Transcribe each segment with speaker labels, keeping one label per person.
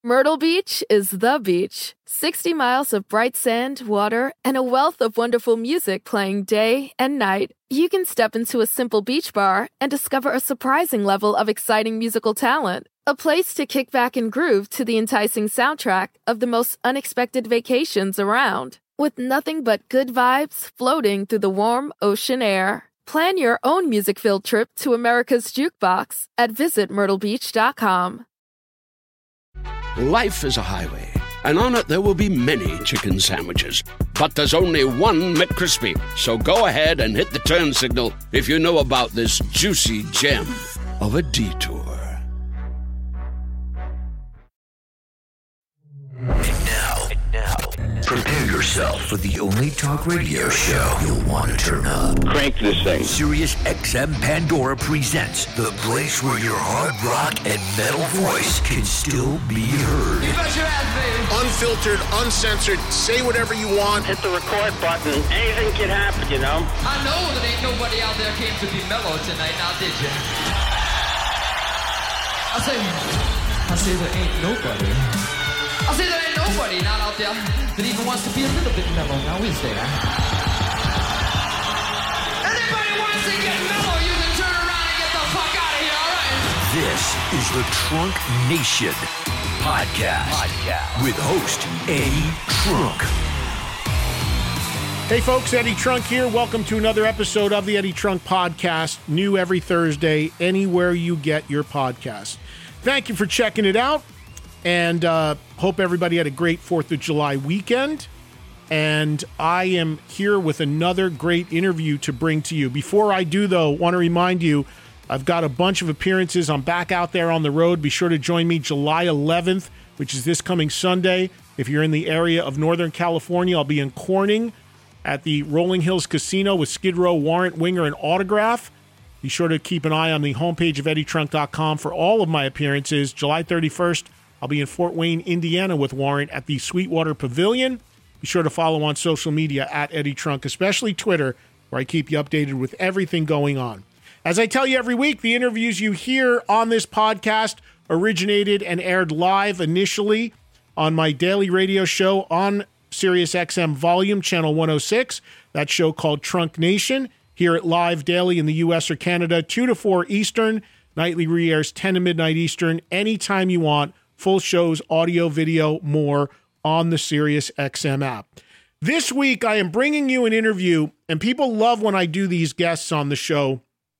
Speaker 1: Myrtle Beach is the beach. 60 miles of bright sand, water, and a wealth of wonderful music playing day and night. You can step into a simple beach bar and discover a surprising level of exciting musical talent. A place to kick back and groove to the enticing soundtrack of the most unexpected vacations around. With nothing but good vibes floating through the warm ocean air. Plan your own music-filled trip to America's Jukebox at visitmyrtlebeach.com.
Speaker 2: Life is a highway, and on it there will be many chicken sandwiches. But there's only one McCrispy. So go ahead and hit the turn signal if you know about this juicy gem of a detour.
Speaker 3: And now, prepare yourself for the only talk radio show you'll want to turn up.
Speaker 4: Crank this thing.
Speaker 3: Sirius XM Pandora presents the place where your hard rock and metal voice can still be heard.
Speaker 5: You bet your ass, baby.
Speaker 6: Unfiltered, uncensored, say whatever you want.
Speaker 4: Hit the record button. Anything can happen, you know?
Speaker 5: I know that ain't nobody out there came to be mellow tonight, now did you? I say there ain't nobody. I say there ain't nobody not out there that even wants to be a little bit mellow, now is there? Anybody wants to get mellow, you can turn around and get the fuck out of here, alright?
Speaker 3: This is the Trunk Nation podcast with host Eddie Trunk.
Speaker 7: Hey folks, Eddie Trunk here. Welcome to another episode of the Eddie Trunk Podcast, new every Thursday, anywhere you get your podcast. Thank you for checking it out, and hope everybody had a great 4th of July weekend. And I am here with another great interview to bring to you. Before I do, though, want to remind you, I've got a bunch of appearances. I'm back out there on the road. Be sure to join me July 11th, which is this coming Sunday. If you're in the area of Northern California, I'll be in Corning at the Rolling Hills Casino with Skid Row, Warrant, Winger, and Autograph. Be sure to keep an eye on the homepage of EddieTrunk.com for all of my appearances. July 31st, I'll be in Fort Wayne, Indiana with Warrant at the Sweetwater Pavilion. Be sure to follow on social media at Eddie Trunk, especially Twitter, where I keep you updated with everything going on. As I tell you every week, the interviews you hear on this podcast originated and aired live initially on my daily radio show on Sirius XM Volume, Channel 106. That show called Trunk Nation. Hear it live daily in the U.S. or Canada, 2 to 4 Eastern. Nightly re-airs 10 to midnight Eastern. Anytime you want. Full shows, audio, video, more on the Sirius XM app. This week, I am bringing you an interview, and people love when I do these guests on the show.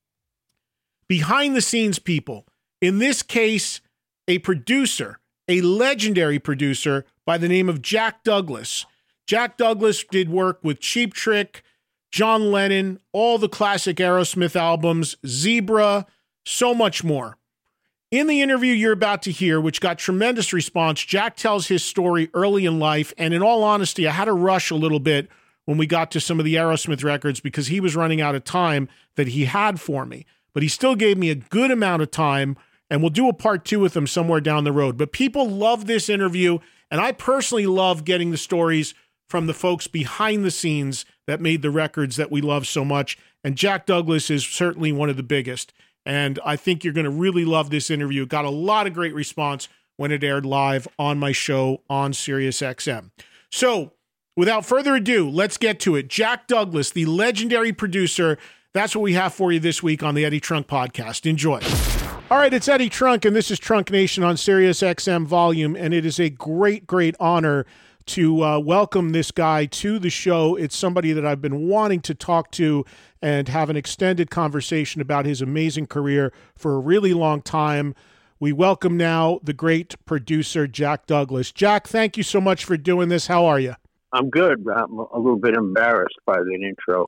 Speaker 7: Behind-the-scenes people. In this case, a producer, a legendary producer by the name of Jack Douglas. Jack Douglas did work with Cheap Trick, John Lennon, all the classic Aerosmith albums, Zebra, so much more. In the interview you're about to hear, which got tremendous response, Jack tells his story early in life, and in all honesty, I had to rush a little bit when we got to some of the Aerosmith records because he was running out of time that he had for me. But he still gave me a good amount of time, and we'll do a part 2 with him somewhere down the road. But people love this interview, and I personally love getting the stories from the folks behind the scenes that made the records that we love so much. And Jack Douglas is certainly one of the biggest. And I think you're going to really love this interview. Got a lot of great response when it aired live on my show on Sirius XM. So without further ado, let's get to it. Jack Douglas, the legendary producer. That's what we have for you this week on the Eddie Trunk Podcast. Enjoy. All right, it's Eddie Trunk, and this is Trunk Nation on Sirius XM Volume. And it is a great, great honor to welcome this guy to the show. It's somebody that I've been wanting to talk to and have an extended conversation about his amazing career for a really long time. We welcome now the great producer, Jack Douglas. Jack, thank you so much for doing this. How are you?
Speaker 4: I'm good. I'm a little bit embarrassed by the intro.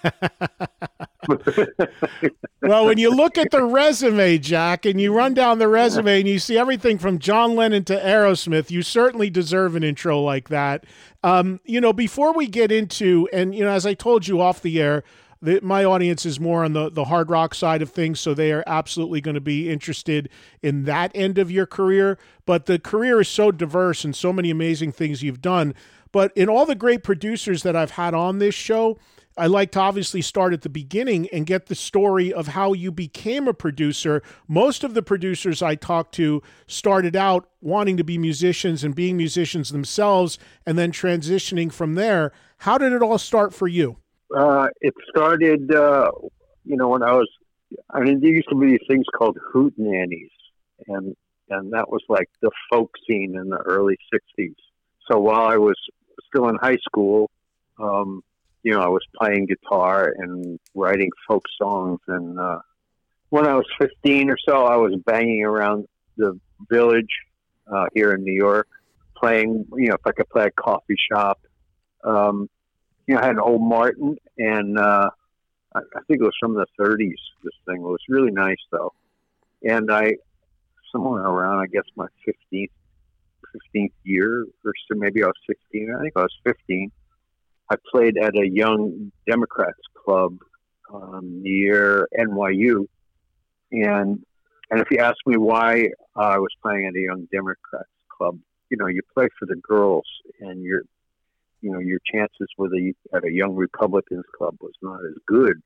Speaker 7: Well, when you look at the resume, Jack, and you run down the resume and you see everything from John Lennon to Aerosmith, you certainly deserve an intro like that. Before we get into, and as I told you off the air, my audience is more on the hard rock side of things, so they are absolutely going to be interested in that end of your career. But the career is so diverse and so many amazing things you've done. But in all the great producers that I've had on this show, I like to obviously start at the beginning and get the story of how you became a producer. Most of the producers I talked to started out wanting to be musicians and being musicians themselves and then transitioning from there. How did it all start for you?
Speaker 4: It started, when there used to be these things called hootenannies, and that was like the folk scene in the early 60s. So while I was still in high school, I was playing guitar and writing folk songs. And when I was 15 or so, I was banging around the village here in New York, playing, if I could play a coffee shop. I had an old Martin, and I think it was from the 30s, this thing. It was really nice, though. And somewhere around, I guess, my 15th year, or so, maybe I was 16. I think I was 15. I played at a Young Democrats club near NYU. And if you ask me why I was playing at a Young Democrats club, you play for the girls, and your chances at a Young Republicans club was not as good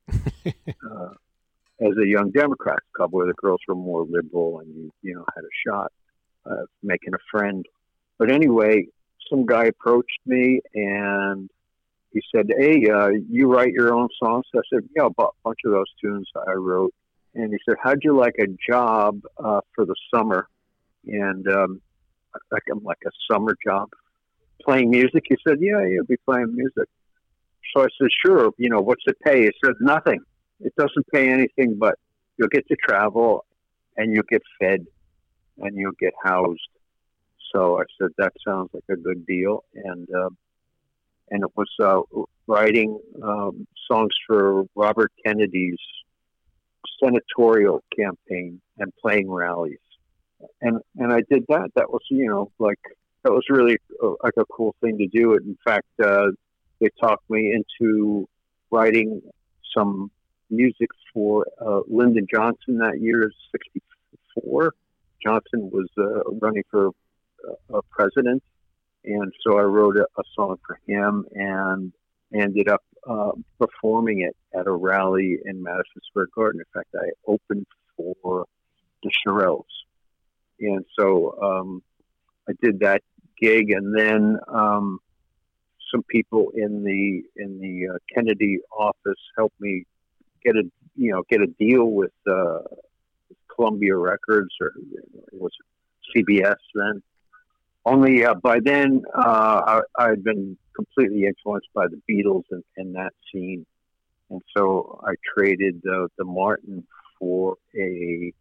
Speaker 4: as a Young Democrats club, where the girls were more liberal and you had a shot of making a friend. But anyway, some guy approached me and he said, "Hey, you write your own songs?" I said, "Yeah, a bunch of those tunes I wrote." And he said, "How'd you like a job for the summer?" And like a summer job, playing music? He said, "Yeah, you'll be playing music." So I said, "Sure. What's it pay?" He said, "Nothing. It doesn't pay anything, but you'll get to travel, and you'll get fed, and you'll get housed." So I said, "That sounds like a good deal." And it was writing songs for Robert Kennedy's senatorial campaign and playing rallies. And I did that. That was, that was really like a cool thing to do. In fact, they talked me into writing some music for Lyndon Johnson that year, 1964. Johnson was running for president. And so I wrote a song for him and ended up performing it at a rally in Madison Square Garden. In fact, I opened for the Shirelles. And so I did that gig, and then some people in the Kennedy office helped me get a deal with Columbia Records, or it was CBS then. Only by then I had been completely influenced by the Beatles and that scene, and so I traded the Martin for a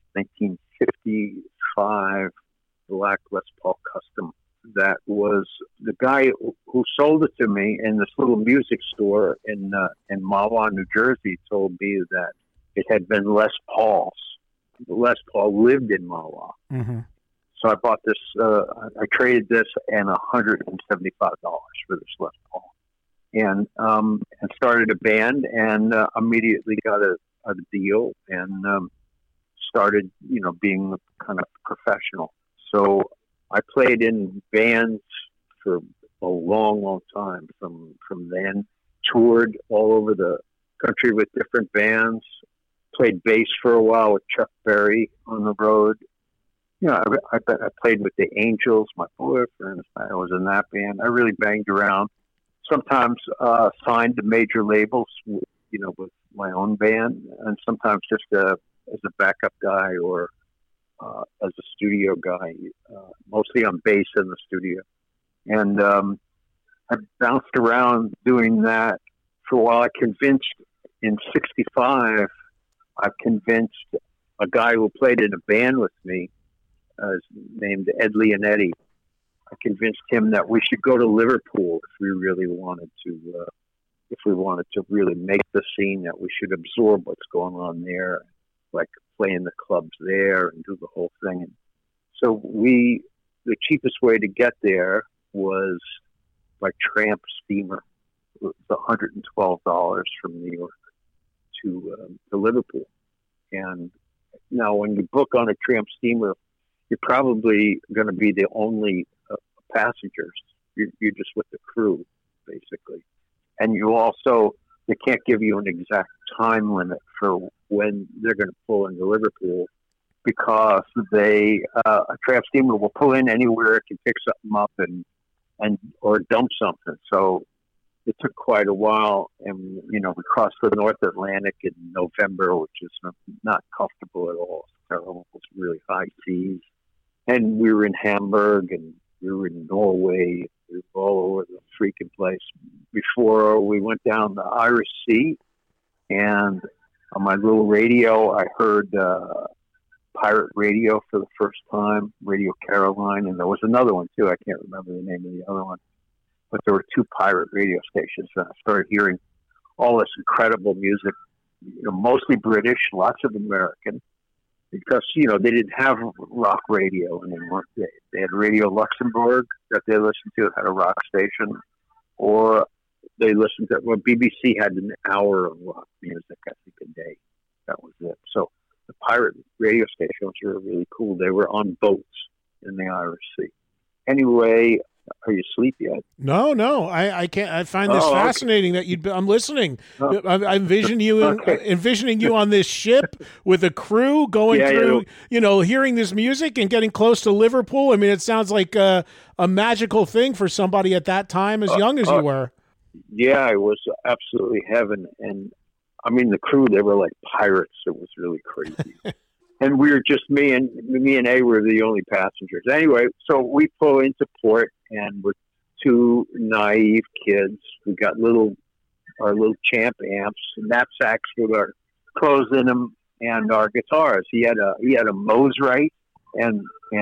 Speaker 4: 1955 black Les Paul Custom. That was the guy who sold it to me in this little music store in Mahwah, New Jersey, told me that it had been Les Paul's. Les Paul lived in Mahwah. Mm-hmm. So I bought this, I traded this and $175 for this Les Paul, and started a band, and immediately got a deal, and started, being kind of professional. So I played in bands for a long, long time from then, toured all over the country with different bands, played bass for a while with Chuck Berry on the road. I played with the Angels, my boyfriend. I was in that band. I really banged around. Sometimes signed to major labels, with my own band, and sometimes just as a backup guy or as a studio guy, mostly on bass in the studio. And I bounced around doing that for a while. I convinced, in '65, I convinced a guy who played in a band with me, named Ed Leonetti. I convinced him that we should go to Liverpool if we really wanted to really make the scene, that we should absorb what's going on there, like play in the clubs there and do the whole thing. And so the cheapest way to get there was by tramp steamer. It was $112 from New York to Liverpool. And now when you book on a tramp steamer, you're probably going to be the only passengers. You're just with the crew, basically. And you also they can't give you an exact time limit for when they're going to pull into Liverpool, because a tramp steamer will pull in anywhere it can pick something up and or dump something. So it took quite a while, and we crossed the North Atlantic in November, which is not comfortable at all. It's terrible. It's really high seas, and we were in Hamburg, and we were in Norway. We were all over the freaking place before we went down the Irish Sea. And on my little radio, I heard pirate radio for the first time, Radio Caroline, and there was another one too. I can't remember the name of the other one, but there were 2 pirate radio stations, and I started hearing all this incredible music, mostly British, lots of American, because they didn't have rock radio anymore. They had Radio Luxembourg that they listened to, had a rock station, or they listened to BBC had an hour of rock music, I think, a day. That was it. So the pirate radio stations were really cool. They were on boats in the Irish Sea. Anyway, are you asleep yet?
Speaker 7: No, I can't. I find this fascinating that I'm listening. I'm envisioning you on this ship with a crew going through, hearing this music and getting close to Liverpool. I mean, it sounds like a magical thing for somebody at that time, as young as you were.
Speaker 4: Yeah, it was absolutely heaven. And I mean, the crew, they were like pirates. It was really crazy. And we were just me and A were the only passengers. Anyway, so we pull into port, and with 2 naive kids, we got our little Champ amps, knapsacks with our clothes in them, and our guitars. He had a Mosrite, and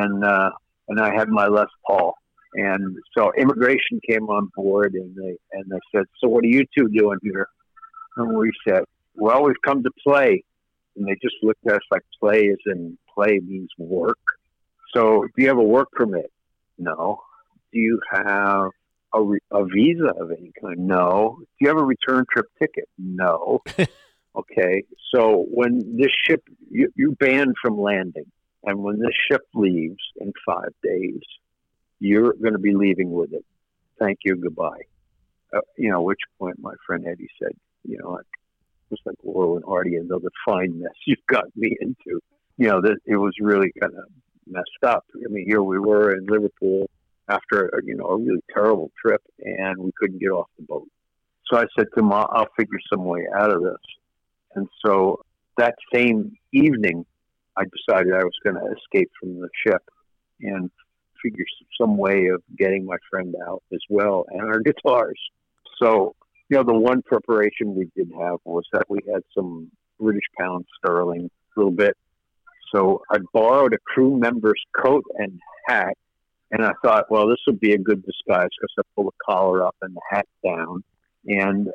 Speaker 4: I had my Les Paul. And so immigration came on board, and they said, "So what are you 2 doing here?" And we said, "Well, we've come to play." And they just looked at us like play means work. So, do you have a work permit? No. Do you have a visa of any kind? No. Do you have a return trip ticket? No. Okay. So when this ship, you're banned from landing. And when this ship leaves in 5 days, you're going to be leaving with it. Thank you. Goodbye. At which point my friend Eddie said, it was like Laurel and Hardy, another fine mess you've got me into. That it was really kind of messed up. I mean, here we were in Liverpool after, a really terrible trip, and we couldn't get off the boat. So I said to him, I'll figure some way out of this. And so that same evening, I decided I was going to escape from the ship and figure some way of getting my friend out as well, and our guitars. So, the one preparation we did have was that we had some British pound sterling, a little bit. So I borrowed a crew member's coat and hat, and I thought, well, this would be a good disguise because I pulled the collar up and the hat down. And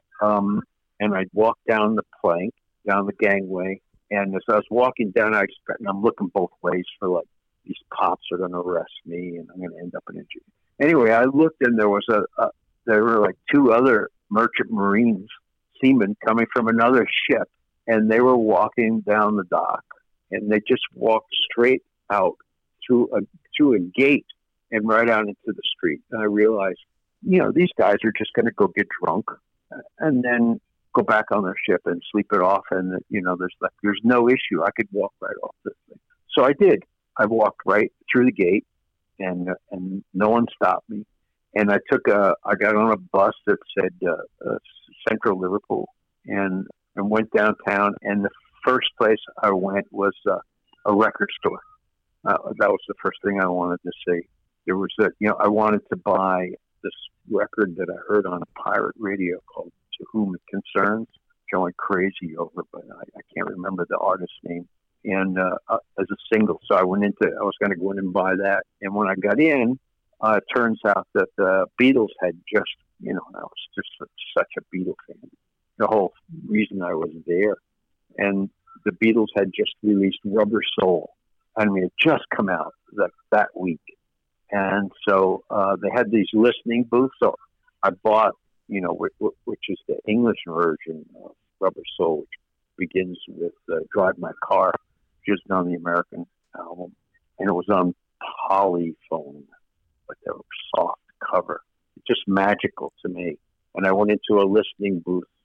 Speaker 4: I walked down the plank, down the gangway, and as I was walking down, I'm looking both ways for like, these cops are going to arrest me, and I'm going to end up in a jail. Anyway, I looked, and there were like 2 other merchant marines, seamen coming from another ship, and they were walking down the dock, and they just walked straight out through a gate and right out into the street. And I realized, these guys are just going to go get drunk and then go back on their ship and sleep it off. And there's no issue. I could walk right off this thing. So I did. I walked right through the gate, and no one stopped me. And I got on a bus that said Central Liverpool, and went downtown. And the first place I went was a record store. That was the first thing I wanted to see. There was I wanted to buy this record that I heard on a pirate radio called "To Whom It Concerns," going crazy over, but I can't remember the artist's name. And as a single, so I was going to go in and buy that. And when I got in, it turns out that the Beatles had just, I was just such a Beatle fan. The whole reason I was there. And the Beatles had just released Rubber Soul. I mean, it just come out that week. And so they had these listening booths. So I bought, which is the English version of Rubber Soul, which begins with Drive My Car, which is on the American album. And it was on Polyphone, but they were soft cover. It's just magical to me. And I went into a listening booth, and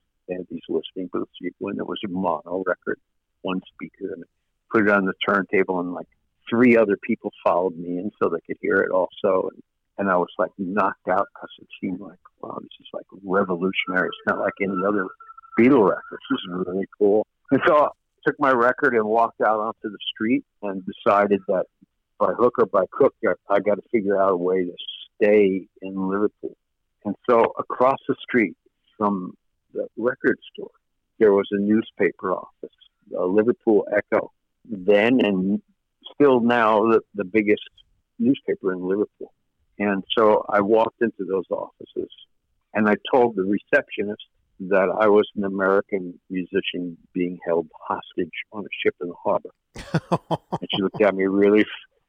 Speaker 4: had these listening booths. When there was a mono record, one speaker, and put it on the turntable, and like 3 other people followed me in so they could hear it also. And I was like knocked out because it seemed like, wow, this is like revolutionary. It's not like any other Beatle records. This is really cool. And so I took my record and walked out onto the street and decided that by hook or by crook, I got to figure out a way to stay in Liverpool. And so across the street from the record store, there was a newspaper office, the Liverpool Echo, then and still now the biggest newspaper in Liverpool. And so I walked into those offices and I told the receptionist that I was an American musician being held hostage on a ship in the harbor. And she looked at me really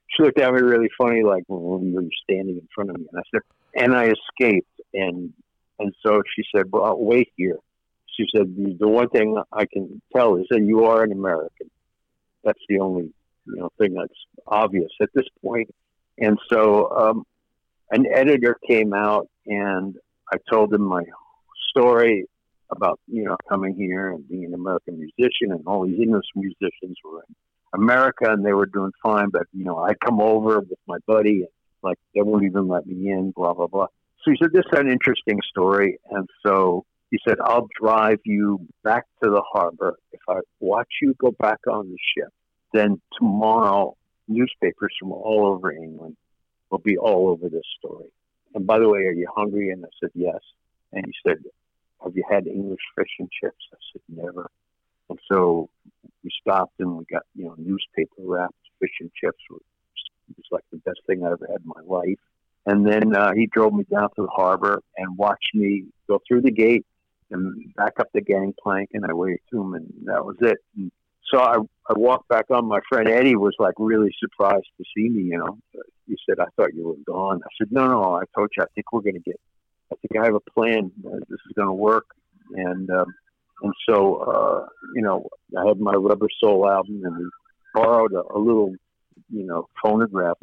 Speaker 4: funny, like, well, you're standing in front of me. And I said, and I escaped. And so she said, well, I'll wait here. She said, the one thing I can tell is that you are an American. That's the only, thing that's obvious at this point. And so, an editor came out and I told him my story about, coming here and being an American musician, and all these English musicians were in America and they were doing fine. But, I come over with my buddy and like, they won't even let me in, blah, blah, blah. So he said, this is an interesting story. And so he said, I'll drive you back to the harbor. If I watch you go back on the ship, then tomorrow newspapers from all over England will be all over this story. And by the way, are you hungry? And I said, yes. And he said, have you had English fish and chips? I said, never. And so we stopped and we got, newspaper wrapped fish and chips. It was like the best thing I ever had in my life. And then he drove me down to the harbor and watched me go through the gate and back up the gangplank, and I waved to him, and that was it. And so I walked back on. My friend Eddie was like really surprised to see me, He said, I thought you were gone. I said, no, I told you, I think I have a plan. This is going to work. And so, I had my Rubber Soul album, and we borrowed a little, phonograph,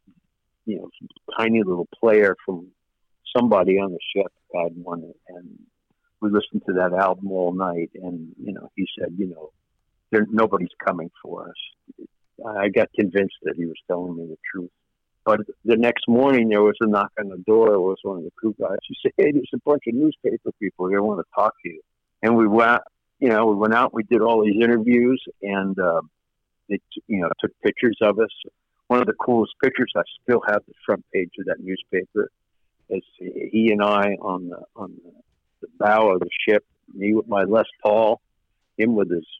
Speaker 4: tiny little player from somebody on the ship had one, and we listened to that album all night. And, he said, nobody's coming for us. I got convinced that he was telling me the truth. But the next morning, there was a knock on the door. It was one of the crew guys. He said, hey, there's a bunch of newspaper people here. They want to talk to you. And we went out, we did all these interviews, and they, took pictures of us. One of the coolest pictures, I still have the front page of that newspaper, is he and I on the bow of the ship, me with my Les Paul, him with his,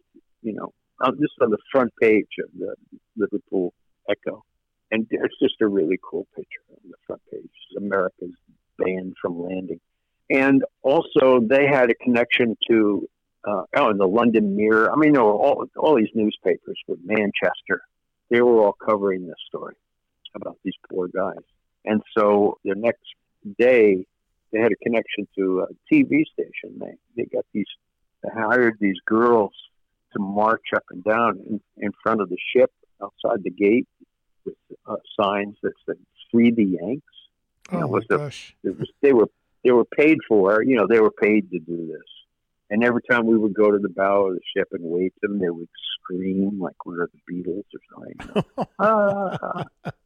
Speaker 4: just on the front page of the Liverpool Echo. And it's just a really cool picture on the front page. It's America's banned from landing. And also they had a connection to, in the London Mirror. I mean, there were all these newspapers with Manchester. They were all covering this story about these poor guys. And so the next day they had a connection to a TV station. They hired these girls to march up and down in front of the ship outside the gate with signs that said "Free the Yanks."
Speaker 7: Gosh!
Speaker 4: They were paid for. They were paid to do this. And every time we would go to the bow of the ship and wave them, they would scream like we were the Beatles or something.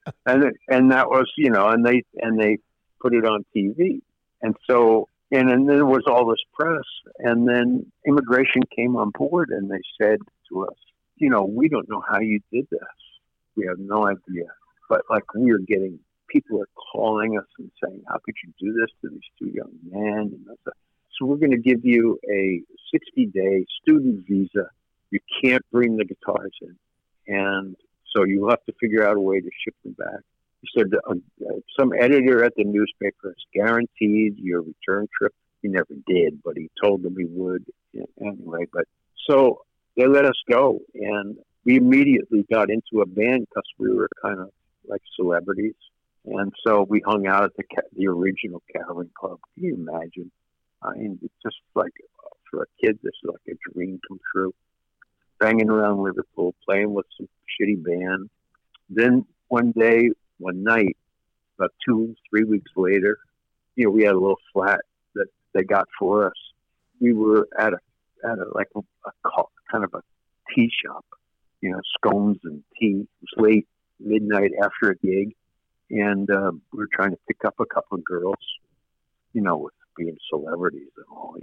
Speaker 4: And that was, and they put it on TV. And so, and then there was all this press, and then immigration came on board and they said to us, we don't know how you did this. We have no idea. But like people are calling us and saying, how could you do this to these two young men? So we're going to give you a 60-day student visa. You can't bring the guitars in. And so you have to figure out a way to ship them back. He said some editor at the newspaper has guaranteed your return trip. He never did, but he told them he would anyway. But so they let us go, and we immediately got into a band because we were kind of like celebrities. And so we hung out at the original Cavern Club. Can you imagine? I mean, it's just like, for a kid, this is like a dream come true. Banging around Liverpool, playing with some shitty band. Then one night, about 2-3 weeks later, we had a little flat that they got for us. We were at a at kind of a tea shop, scones and tea. It was late, midnight after a gig, and we were trying to pick up a couple of girls, with being celebrities and all,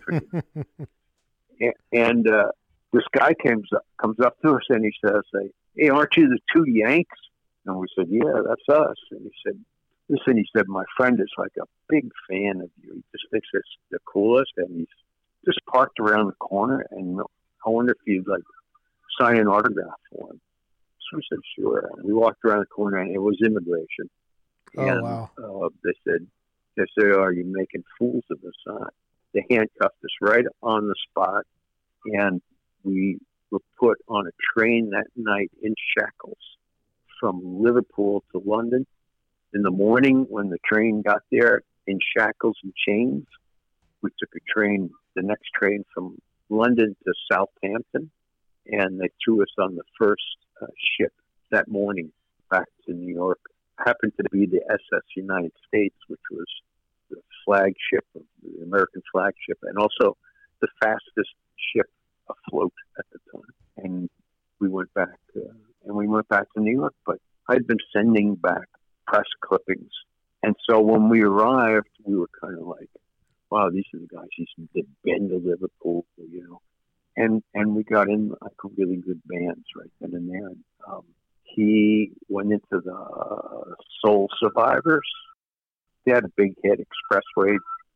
Speaker 4: and this guy comes up to us and he says, "Hey, aren't you the two Yanks?" And we said, "Yeah, that's us." And he said, "Listen," he said, "my friend is like a big fan of you. He just thinks it's the coolest, and he's just parked around the corner, and I wonder if you'd like sign an autograph for him." So we said, "Sure." And we walked around the corner, and it was immigration. And,
Speaker 7: wow.
Speaker 4: They said, "Are you making fools of us?" They handcuffed us right on the spot, and we were put on a train that night in shackles from Liverpool to London. In the morning, when the train got there, in shackles and chains, we took the next train from London to Southampton, and they threw us on the first ship that morning back to New York. It happened to be the SS United States, which was the flagship, the American flagship, and also the fastest ship afloat at the time. And we went back to New York, but I'd been sending back press clippings. And so when we arrived, we were kind of like, wow, these are the guys who've been to Liverpool, And we got in like really good bands right then and there. And, he went into the Soul Survivors. They had a big hit, Expressway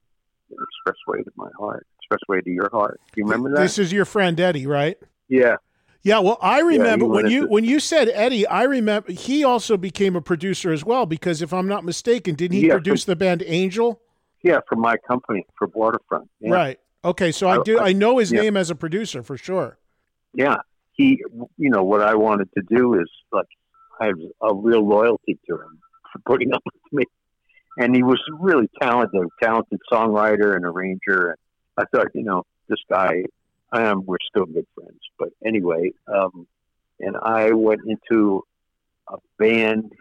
Speaker 4: to My Heart, Expressway to Your Heart. Do you remember that?
Speaker 7: This is your friend Eddie, right?
Speaker 4: Yeah.
Speaker 7: Yeah, well, I remember when you said Eddie, I remember he also became a producer as well, because if I'm not mistaken, didn't he produce the band Angel?
Speaker 4: Yeah, for my company, for Waterfront. Yeah.
Speaker 7: Right. Okay, so I know his name as a producer for sure.
Speaker 4: Yeah. He, what I wanted to do is, like, I have a real loyalty to him for putting up with me. And he was really talented songwriter and arranger. And I thought, this guy, we're still good friends. But anyway, and I went into a band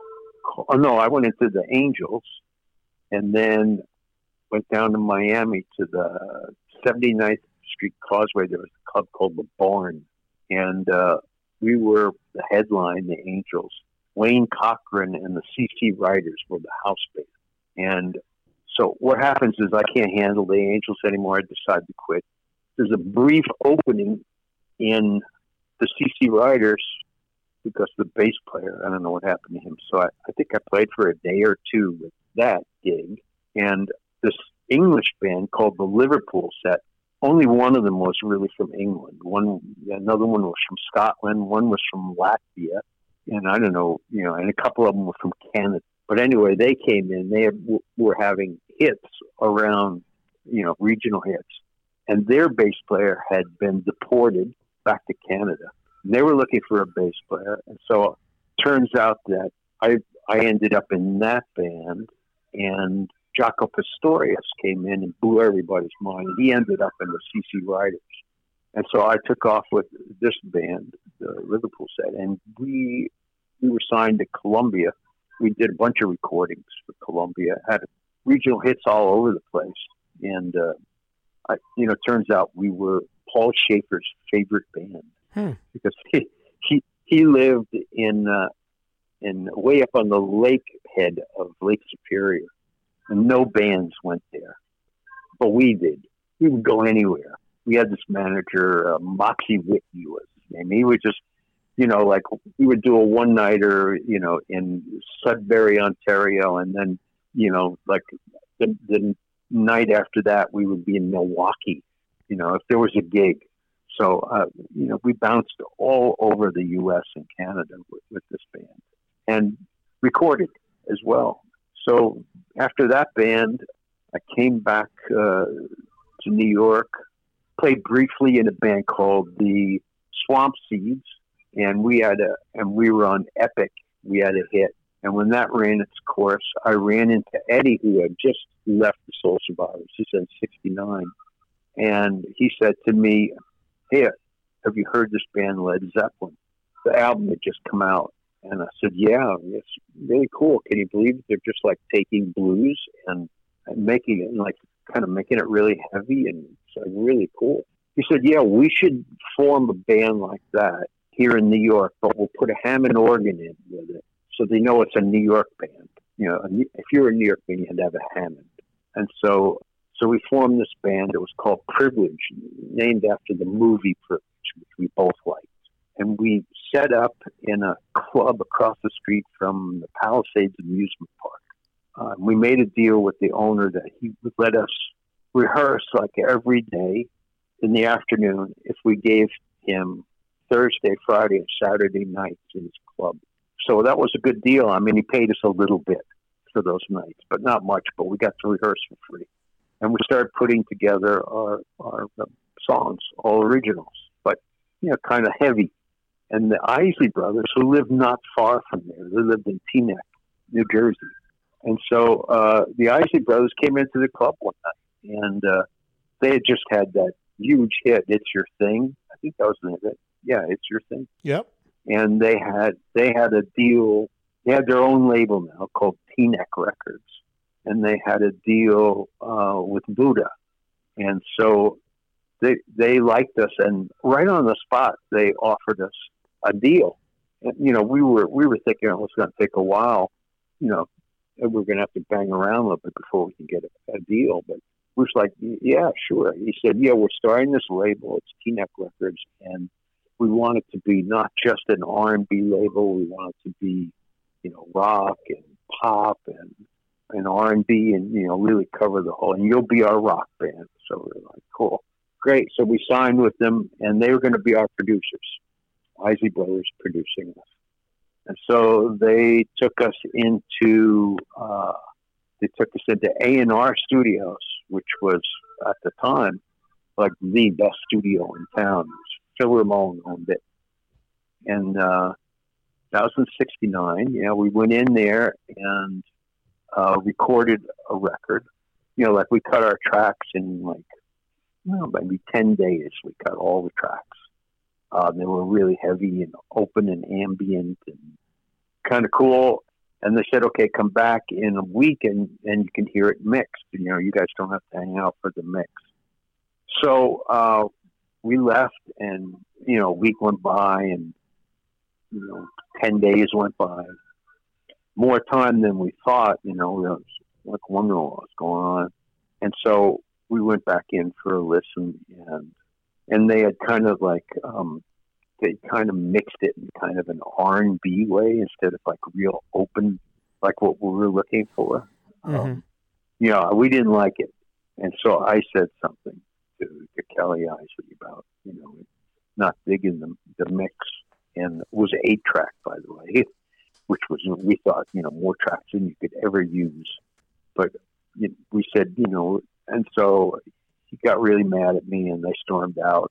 Speaker 4: I went into the Angels, and then went down to Miami to the 79th Street Causeway. There was a club called The Barn, and we were the headline, the Angels. Wayne Cochran and the CC Riders were the house band. And so what happens is I can't handle the Angels anymore. I decide to quit. There's a brief opening in the CC Riders because the bass player, I don't know what happened to him. So I think I played for a day or two with that gig. And this English band called the Liverpool Set, only one of them was really from England. Another one was from Scotland. One was from Latvia. And I don't know, and a couple of them were from Canada. But anyway, they came in. They were having hits around, regional hits. And their bass player had been deported back to Canada. And they were looking for a bass player. And so it turns out that I ended up in that band. And Jaco Pastorius came in and blew everybody's mind. He ended up in the CC Riders. And so I took off with this band, the Liverpool Set, and we were signed to Columbia. We did a bunch of recordings for Columbia, had regional hits all over the place. And, turns out we were Paul Schaefer's favorite band because he lived in way up on the lake head of Lake Superior. And no bands went there, but we did. We would go anywhere. We had this manager, Moxie Whitney was his name. He would just, we would do a one-nighter, in Sudbury, Ontario, and then, the night after that, we would be in Milwaukee, if there was a gig. So, we bounced all over the U.S. and Canada with this band and recorded as well. So after that band, I came back to New York, played briefly in a band called the Swamp Seeds, and we were on Epic. We had a hit. And when that ran its course, I ran into Eddie, who had just left the Soul Survivors. He said 69. And he said to me, "Hey, have you heard this band Led Zeppelin? The album had just come out." And I said, "Yeah, it's really cool. Can you believe it? They're just like taking blues and making it really heavy, and it's like really cool." He said, yeah, we should form a band like that here in New York, but we'll put a Hammond organ in with it so they know it's a New York band. You know, if you're a New York band, you had to have a Hammond. And so we formed this band. It was called Privilege, named after the movie Privilege, which we both liked. And we set up in a club across the street from the Palisades Amusement Park. We made a deal with the owner that he would let us rehearse like every day in the afternoon if we gave him Thursday, Friday, and Saturday nights in his club. So that was a good deal. I mean, he paid us a little bit for those nights, but not much, but we got to rehearse for free. And we started putting together our songs, all originals, but, you know, kind of heavy. And the Isley Brothers, who lived not far from there, they lived in Teaneck, New Jersey. And so the Isley Brothers came into the club one night, and they had just had that huge hit, It's Your Thing. I think that was the name of it. Yeah, It's Your Thing.
Speaker 7: Yep.
Speaker 4: And they had a deal. They had their own label now called Teaneck Records, and they had a deal with Buddha. And so they liked us, and right on the spot they offered us a deal. And, you know, we were thinking it was going to take a while. You know, we were going to have to bang around a little bit before we can get a deal. But we was like, yeah, sure. He said, yeah, we're starting this label. It's Teaneck Records, and we want it to be not just an R&B label. We want it to be, you know, rock and pop and R&B, and, you know, really cover the whole. And you'll be our rock band. So we're like, cool, great. So we signed with them, and they were going to be our producers. Isley Brothers producing us. And so they took us into A&R Studios, which was at the time like the best studio in town. Phil Ramone owned it. And that was in 1969. Yeah, we went in there and recorded a record. You know, like we cut our tracks in like, you know, maybe 10 days. We cut all the tracks. They were really heavy and open and ambient and kind of cool. And they said, okay, come back in a week and you can hear it mixed. You know, you guys don't have to hang out for the mix. So we left, and, you know, a week went by, and, you know, 10 days went by. More time than we thought, you know, we was like wondering what was going on. And so we went back in for a listen, and they had kind of like, they kind of mixed it in kind of an R&B way instead of like real open, like what we were looking for.
Speaker 7: Mm-hmm.
Speaker 4: You know, we didn't like it. And so I said something to Kelly Isley about, you know, not digging the mix. And it was 8-track, by the way, which was, we thought, you know, more tracks than you could ever use. But we said, you know, and so he got really mad at me, and they stormed out,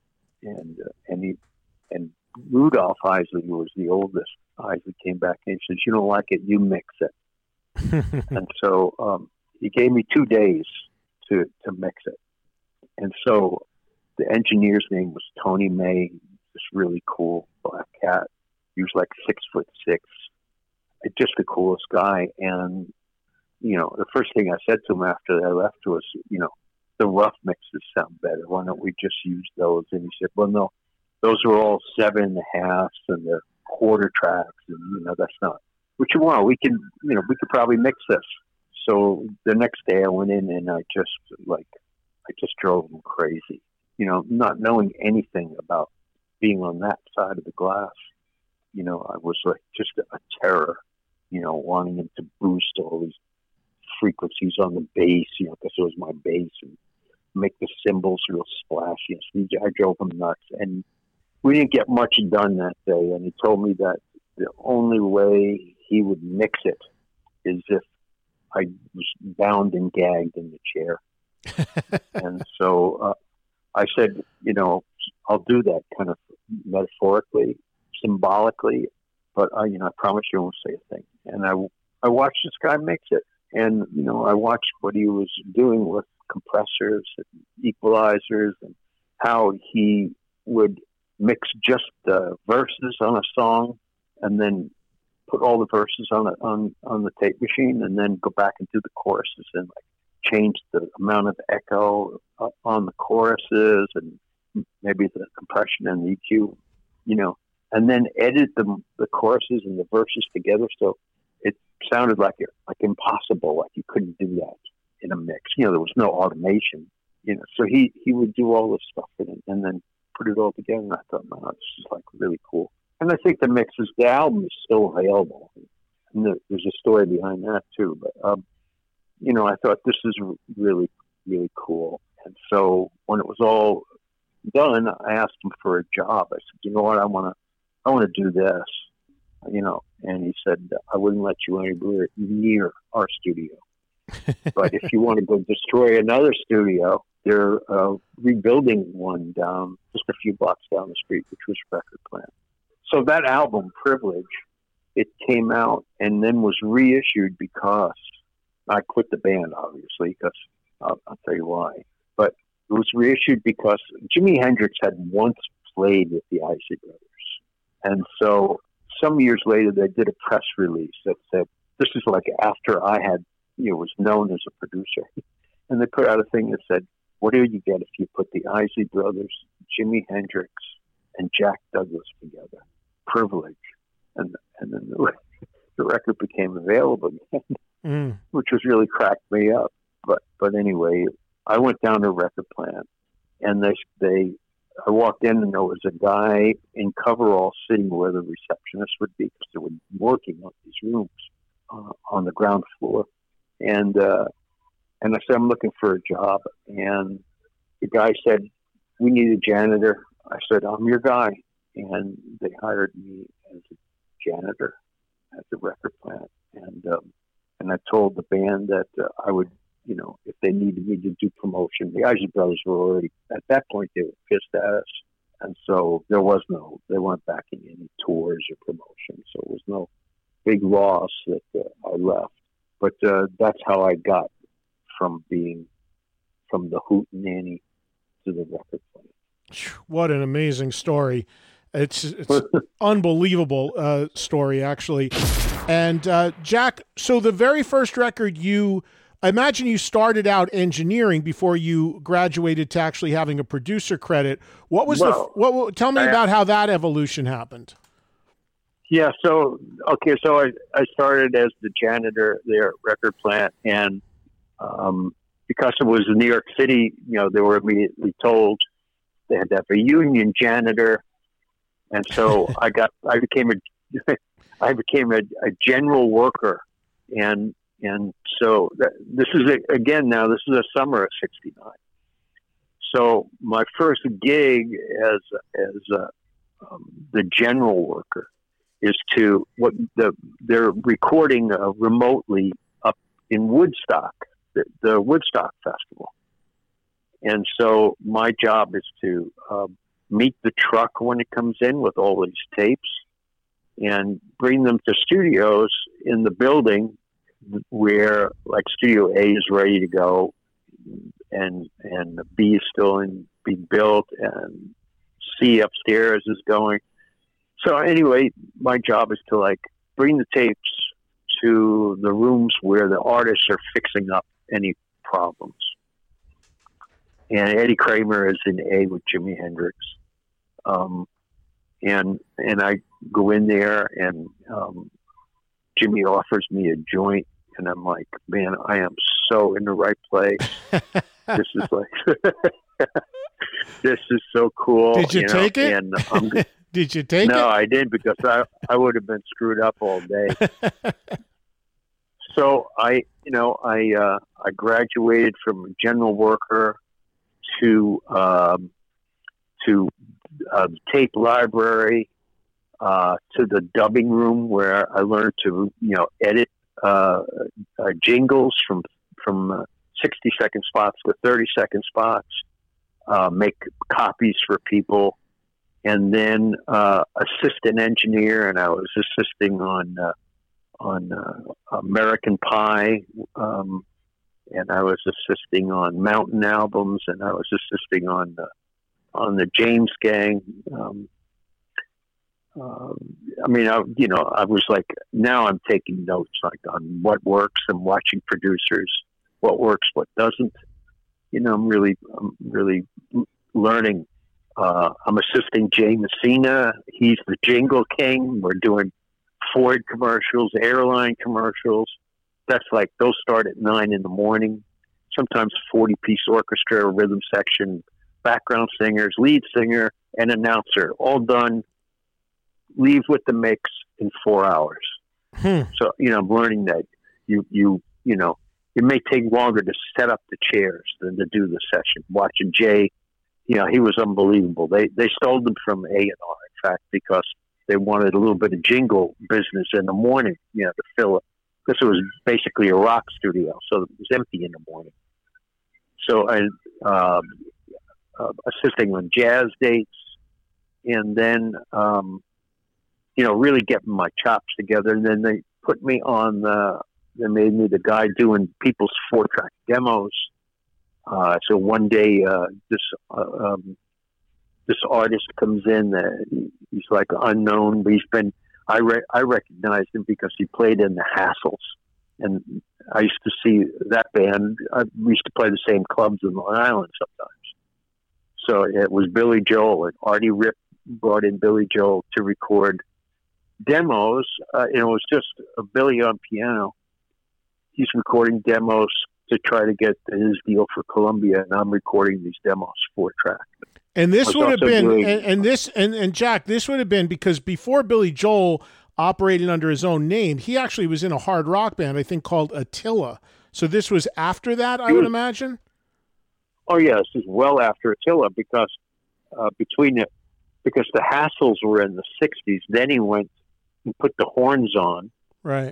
Speaker 4: and Rudolph Isley, who was the oldest, Isley came back and he says, you don't like it, you mix it. And so he gave me 2 days to mix it. And so the engineer's name was Tony May, this really cool black cat. He was like 6'6", just the coolest guy. And, you know, the first thing I said to him after I left was, you know, the rough mixes sound better. Why don't we just use those? And he said, well, no, those are all 7.5s and they're quarter tracks. And, you know, that's not what you want. We can probably mix this. So the next day I went in and I just drove him crazy, you know, not knowing anything about being on that side of the glass. You know, I was like just a terror, you know, wanting him to boost all these frequencies on the bass, you know, because it was my bass, and make the cymbals real splashy. I drove him nuts, and we didn't get much done that day. And he told me that the only way he would mix it is if I was bound and gagged in the chair. And so I said, you know, I'll do that kind of metaphorically, symbolically, but I promise you won't say a thing. And I watched this guy mix it, and, you know, I watched what he was doing with compressors and equalizers, and how he would mix just the verses on a song, and then put all the verses on the tape machine, and then go back and do the choruses, and like change the amount of echo on the choruses, and maybe the compression and the EQ, and then edit the choruses and the verses together. So it sounded like impossible, like you couldn't do that in a mix. There was no automation, so he would do all this stuff and then put it all together. And I thought, man, this is like really cool. And I think the album is still available. And there's a story behind that too. But, I thought this is really, really cool. And so when it was all done, I asked him for a job. I said, you know what, I want to do this, and he said, I wouldn't let you anywhere near our studio. But if you want to go destroy another studio, they're rebuilding one down just a few blocks down the street, which was Record Plant. So that album, Privilege, it came out and then was reissued because I quit the band, obviously, because I'll tell you why. But it was reissued because Jimi Hendrix had once played with the Isley Brothers. And so some years later, they did a press release that said, this is like after I had, was known as a producer. And they put out a thing that said, what do you get if you put the Isley Brothers, Jimi Hendrix, and Jack Douglas together? Privilege. And then the record became available again, which was really cracked me up. But anyway, I went down to Record Plant, and I walked in, and there was a guy in coveralls sitting where the receptionist would be, because they were working on these rooms on the ground floor. And I said, I'm looking for a job. And the guy said, we need a janitor. I said, I'm your guy. And they hired me as a janitor at the Record Plant. And I told the band that I would, if they needed me to do promotion. The Isley Brothers were already, at that point, they were pissed at us. And so they weren't backing any tours or promotion. So it was no big loss that I left. But that's how I got from the Hootenanny to the Record Plant.
Speaker 7: What an amazing story. It's unbelievable story, actually. And Jack, so the very first record I imagine you started out engineering before you graduated to actually having a producer credit. What was tell me about how that evolution happened.
Speaker 4: Yeah, so I started as the janitor there at Record Plant, and because it was in New York City, they were immediately told they had to have a union janitor, and so I became a general worker, and so this is a summer of '69. So my first gig as the general worker is they're recording remotely up in Woodstock, the Woodstock Festival. And so my job is to meet the truck when it comes in with all these tapes and bring them to studios in the building where, like, Studio A is ready to go and B is still being built and C upstairs is going. So anyway, my job is to bring the tapes to the rooms where the artists are fixing up any problems. And Eddie Kramer is in A with Jimi Hendrix. And I go in there and Jimmy offers me a joint, and I'm like, man, I am so in the right place. This is this is so cool.
Speaker 7: Did you take it?
Speaker 4: And
Speaker 7: Did you take it?
Speaker 4: No, I didn't, because I would have been screwed up all day. So I graduated from a general worker to tape library, to the dubbing room where I learned to edit jingles from 60-second spots to 30-second spots, make copies for people. And then assistant engineer, and I was assisting on American Pie, and I was assisting on Mountain albums, and I was assisting on the James Gang. I was like, now I'm taking notes on what works and watching producers, what works, what doesn't. I'm really learning I'm assisting Jay Messina. He's the jingle king. We're doing Ford commercials, airline commercials. That's like, those start at 9 in the morning. Sometimes 40-piece orchestra, rhythm section, background singers, lead singer, and announcer, all done. Leave with the mix in 4 hours. So, I'm learning that it may take longer to set up the chairs than to do the session. Watching Jay, he was unbelievable. They stole them from A&R, in fact, because they wanted a little bit of jingle business in the morning, to fill it. Because it was basically a rock studio, so it was empty in the morning. So I assisting on jazz dates, and then really getting my chops together. And then they put me on they made me the guy doing people's 4-track demos. So one day this artist comes in. He's like unknown, but he's been. I recognized him because he played in the Hassles, and I used to see that band. We used to play the same clubs in Long Island sometimes. So it was Billy Joel, and Artie Ripp brought in Billy Joel to record demos. It was just a Billy on piano. He's recording demos to try to get his deal for Columbia, and I'm recording these demos 4-track.
Speaker 7: And this would have been, and Jack, this would have been because before Billy Joel operated under his own name, he actually was in a hard rock band, I think, called Attila. So this was after that, I would imagine?
Speaker 4: Oh, yeah, this is well after Attila because because the Hassles were in the 60s. Then he went and put the horns on.
Speaker 7: Right.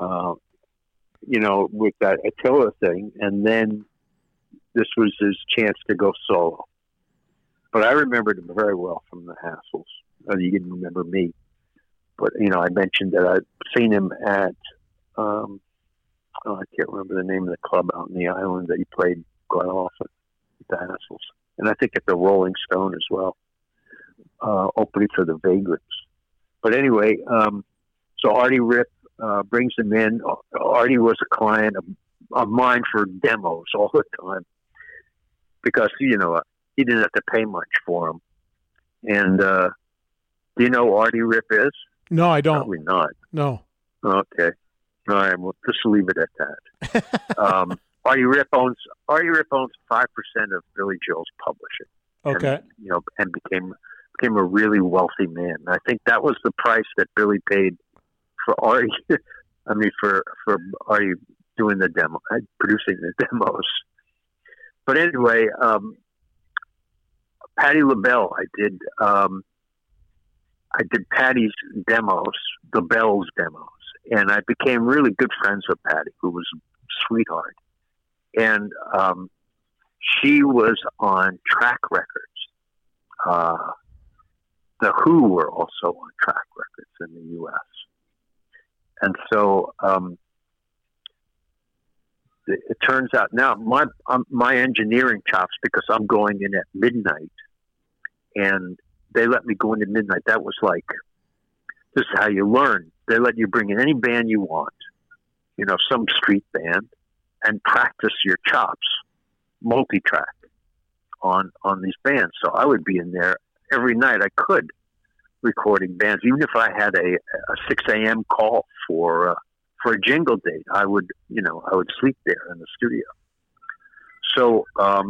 Speaker 4: With that Attila thing. And then this was his chance to go solo. But I remembered him very well from the Hassles. You didn't remember me. But, I mentioned that I'd seen him at, I can't remember the name of the club out in the island that he played quite often with the Hassles. And I think at the Rolling Stone as well, opening for the Vagrants. But anyway, so Artie Ripp brings him in. Artie was a client of mine for demos all the time because, he didn't have to pay much for them. And do you know who Artie Ripp is?
Speaker 7: No, I don't.
Speaker 4: Probably not.
Speaker 7: No.
Speaker 4: Okay. All right. Well, just leave it at that. Artie Ripp owns 5% of Billy Joel's publishing.
Speaker 7: Okay.
Speaker 4: And became a really wealthy man. And I think that was the price that Billy paid for Artie. I mean, for Artie doing the demo, producing the demos. But anyway, Patti LaBelle, I did Patti's demos, the Bells demos, and I became really good friends with Patti, who was a sweetheart. And she was on Track Records. The Who were also on Track Records in the U.S. And so it turns out now my engineering chops, because I'm going in at midnight, and they let me go into midnight. That was like, this is how you learn. They let you bring in any band you want, some street band, and practice your chops, multi-track on these bands. So I would be in there every night I could, recording bands. Even if I had a 6 a.m. call for a jingle date, I would sleep there in the studio. So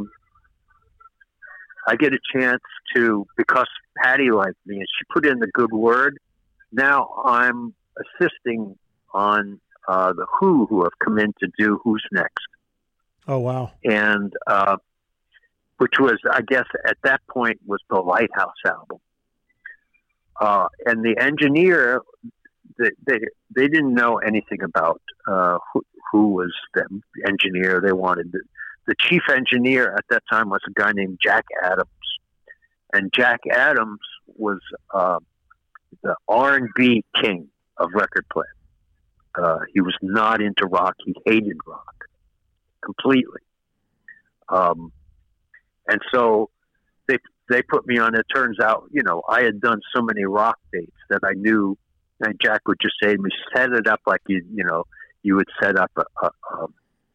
Speaker 4: I get a chance to, because Patti liked me and she put in the good word, now I'm assisting on the Who have come in to do Who's Next.
Speaker 7: Oh, wow.
Speaker 4: And which was, I guess, at that point was the Lighthouse album. And the engineer, they didn't know anything about who was the engineer. They wanted the chief engineer at that time was a guy named Jack Adams, and Jack Adams was the R&B king of record playing. He was not into rock. He hated rock completely. And so they put me on. It turns out, I had done so many rock dates that I knew, and Jack would just say to me, set it up like you would set up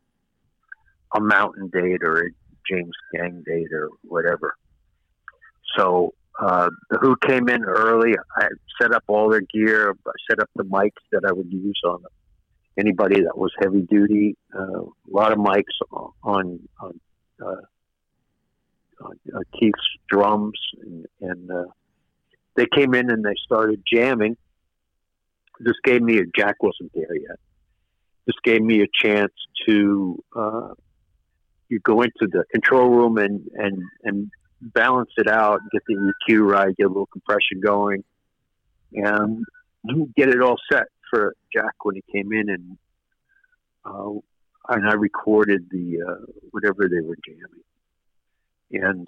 Speaker 4: a Mountain date or a James Gang date or whatever. So the Who came in early. I set up all their gear. I set up the mics that I would use on anybody that was heavy duty. A lot of mics on Keith's drums, and they came in and they started jamming. This gave me Jack wasn't there yet. This gave me a chance to you go into the control room and balance it out, get the EQ right, get a little compression going, and get it all set for Jack when he came in, and I recorded the whatever they were jamming,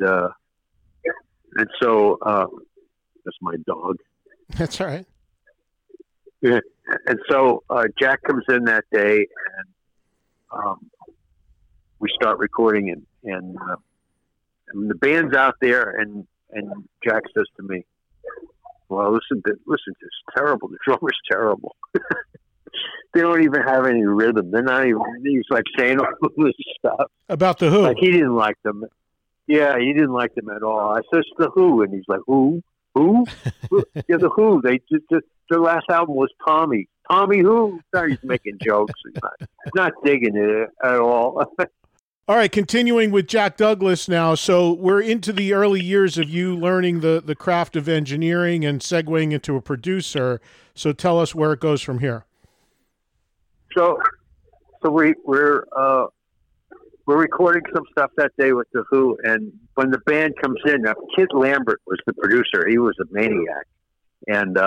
Speaker 4: and so that's my dog.
Speaker 7: That's all right.
Speaker 4: Yeah, and so Jack comes in that day, and we start recording, and the band's out there, and Jack says to me, "Well, listen, it's terrible. The drummer's terrible. They don't even have any rhythm. They're not even." He's like saying all this stuff
Speaker 7: About the Who.
Speaker 4: Like he didn't like them. Yeah, he didn't like them at all. I said, "It's the Who," and he's like, "Who? Yeah, the Who. They just their last album was Tommy Who." So he's making jokes. He's not digging it at all.
Speaker 7: All right, continuing with Jack Douglas now. So we're into the early years of you learning the craft of engineering and segueing into a producer. So tell us where it goes from here.
Speaker 4: So we're recording some stuff that day with the Who, and when the band comes in, Kid Lambert was the producer. He was a maniac, and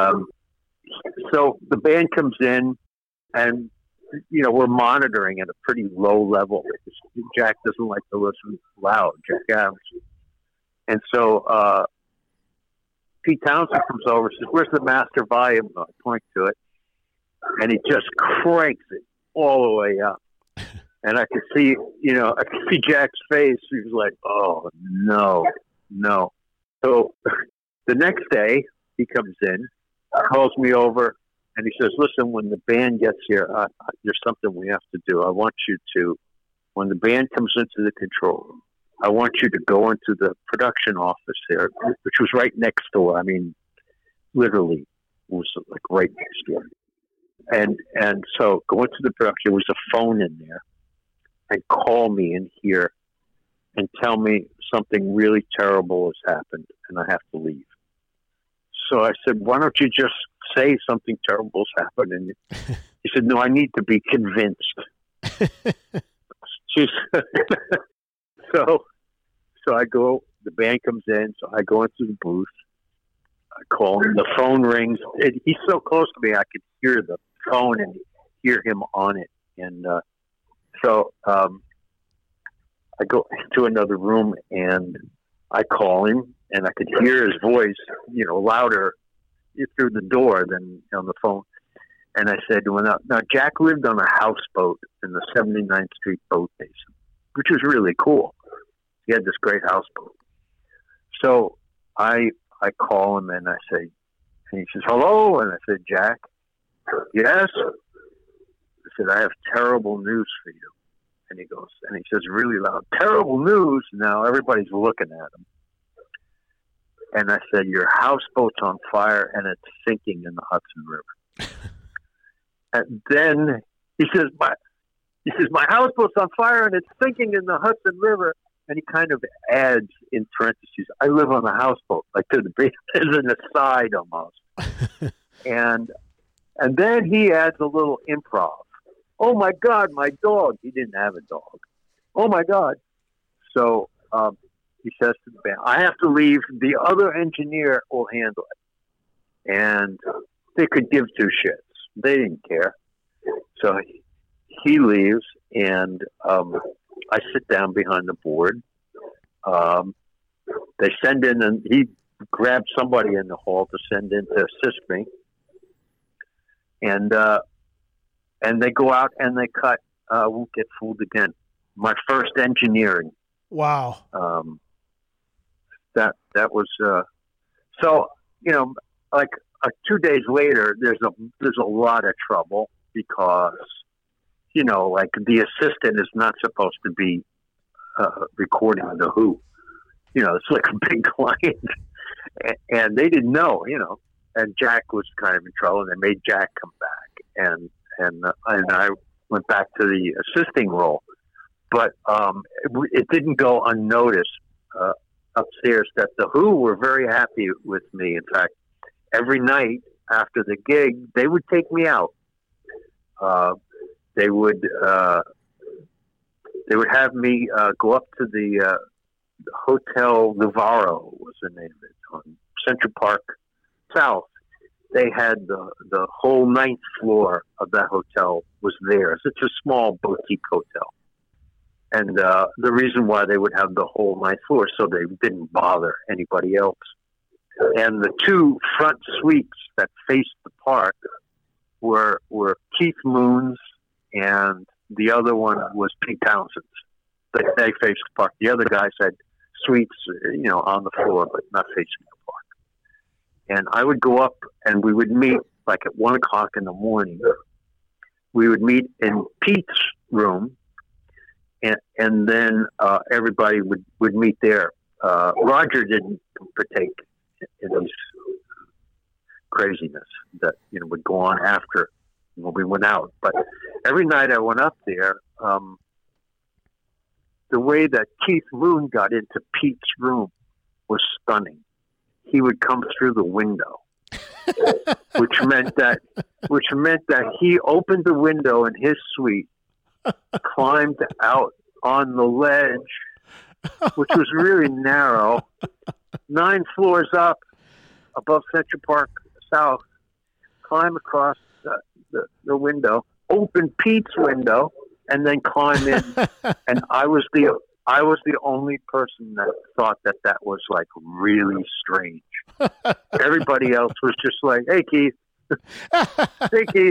Speaker 4: so the band comes in, and we're monitoring at a pretty low level. Jack doesn't like to listen loud, Jack Adams. And so Pete Townsend comes over and says, "Where's the master volume?" I point to it, and he just cranks it all the way up. And I could see, Jack's face. He was like, "Oh, no." So the next day he comes in, calls me over, and he says, "Listen, when the band gets here, there's something we have to do. I want you to, when the band comes into the control room, I want you to go into the production office there," which was right next door. I mean, literally was like right next door. And so go into the production. There was a phone in there, and call me in here and tell me something really terrible has happened and I have to leave. So I said, "Why don't you just say something terrible has happened?" And he said, "No, I need to be convinced." So I go, the band comes in, so I go into the booth, I call him, the phone rings. He's so close to me, I could hear the phone and hear him on it. And so I go to another room and I call him, and I could hear his voice, louder through the door than on the phone. And I said, "Well, now Jack lived on a houseboat in the 79th Street boat basin, which was really cool. He had this great houseboat." So I call him and I say, and he says, "Hello?" And I said, "Jack." "Yes?" I said, "I have terrible news for you." And he goes, and he says really loud, "Terrible news." Now everybody's looking at him. And I said, "Your houseboat's on fire and it's sinking in the Hudson River." And then he says, "My houseboat's on fire and it's sinking in the Hudson River." And he kind of adds in parentheses, "I live on a houseboat," like to the as an aside almost. and then he adds a little improv. "Oh my God, my dog." He didn't have a dog. "Oh my God." So he says to the band, "I have to leave. The other engineer will handle it." And they could give two shits. They didn't care. So he leaves, and I sit down behind the board. They send in, and he grabbed somebody in the hall to send in to assist me. And they go out and they cut Won't Get Fooled Again. My first engineering.
Speaker 7: Wow.
Speaker 4: That was so, like 2 days later, there's a lot of trouble because, like the assistant is not supposed to be recording the Who. it's like a big client, and they didn't know, and Jack was kind of in trouble, and they made Jack come back, and I went back to the assisting role, but it didn't go unnoticed upstairs that the Who were very happy with me. In fact, every night after the gig, they would take me out. They would have me go up to the Hotel Navarro was the name of it, on Central Park South. They had the whole 9th floor of that hotel was theirs. It's a small boutique hotel. And the reason why they would have the whole 9th floor, so they didn't bother anybody else. And the 2 front suites that faced the park were Keith Moon's, and the other one was Pete Townsend's. They faced the park. The other guys had suites, on the floor, but not facing the park. And I would go up, and we would meet like at 1:00 in the morning. We would meet in Pete's room, and then everybody would meet there. Roger didn't partake in this craziness that would go on after when we went out. But every night I went up there, the way that Keith Moon got into Pete's room was stunning. He would come through the window, which meant that he opened the window in his suite, climbed out on the ledge, which was really narrow, 9 floors up above Central Park South, climb across the window, open Pete's window, and then climb in. And I was the only person that thought that was like really strange. Everybody else was just like, "Hey, Keith." Hey, Keith.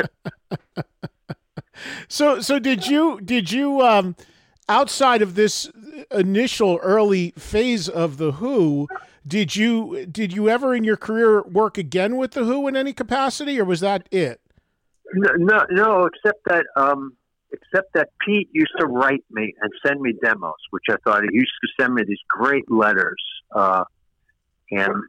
Speaker 7: So did you outside of this initial early phase of the Who, did you ever in your career work again with the Who in any capacity, or was that it?
Speaker 4: No, except that Pete used to write me and send me demos, which I thought he used to send me these great letters, and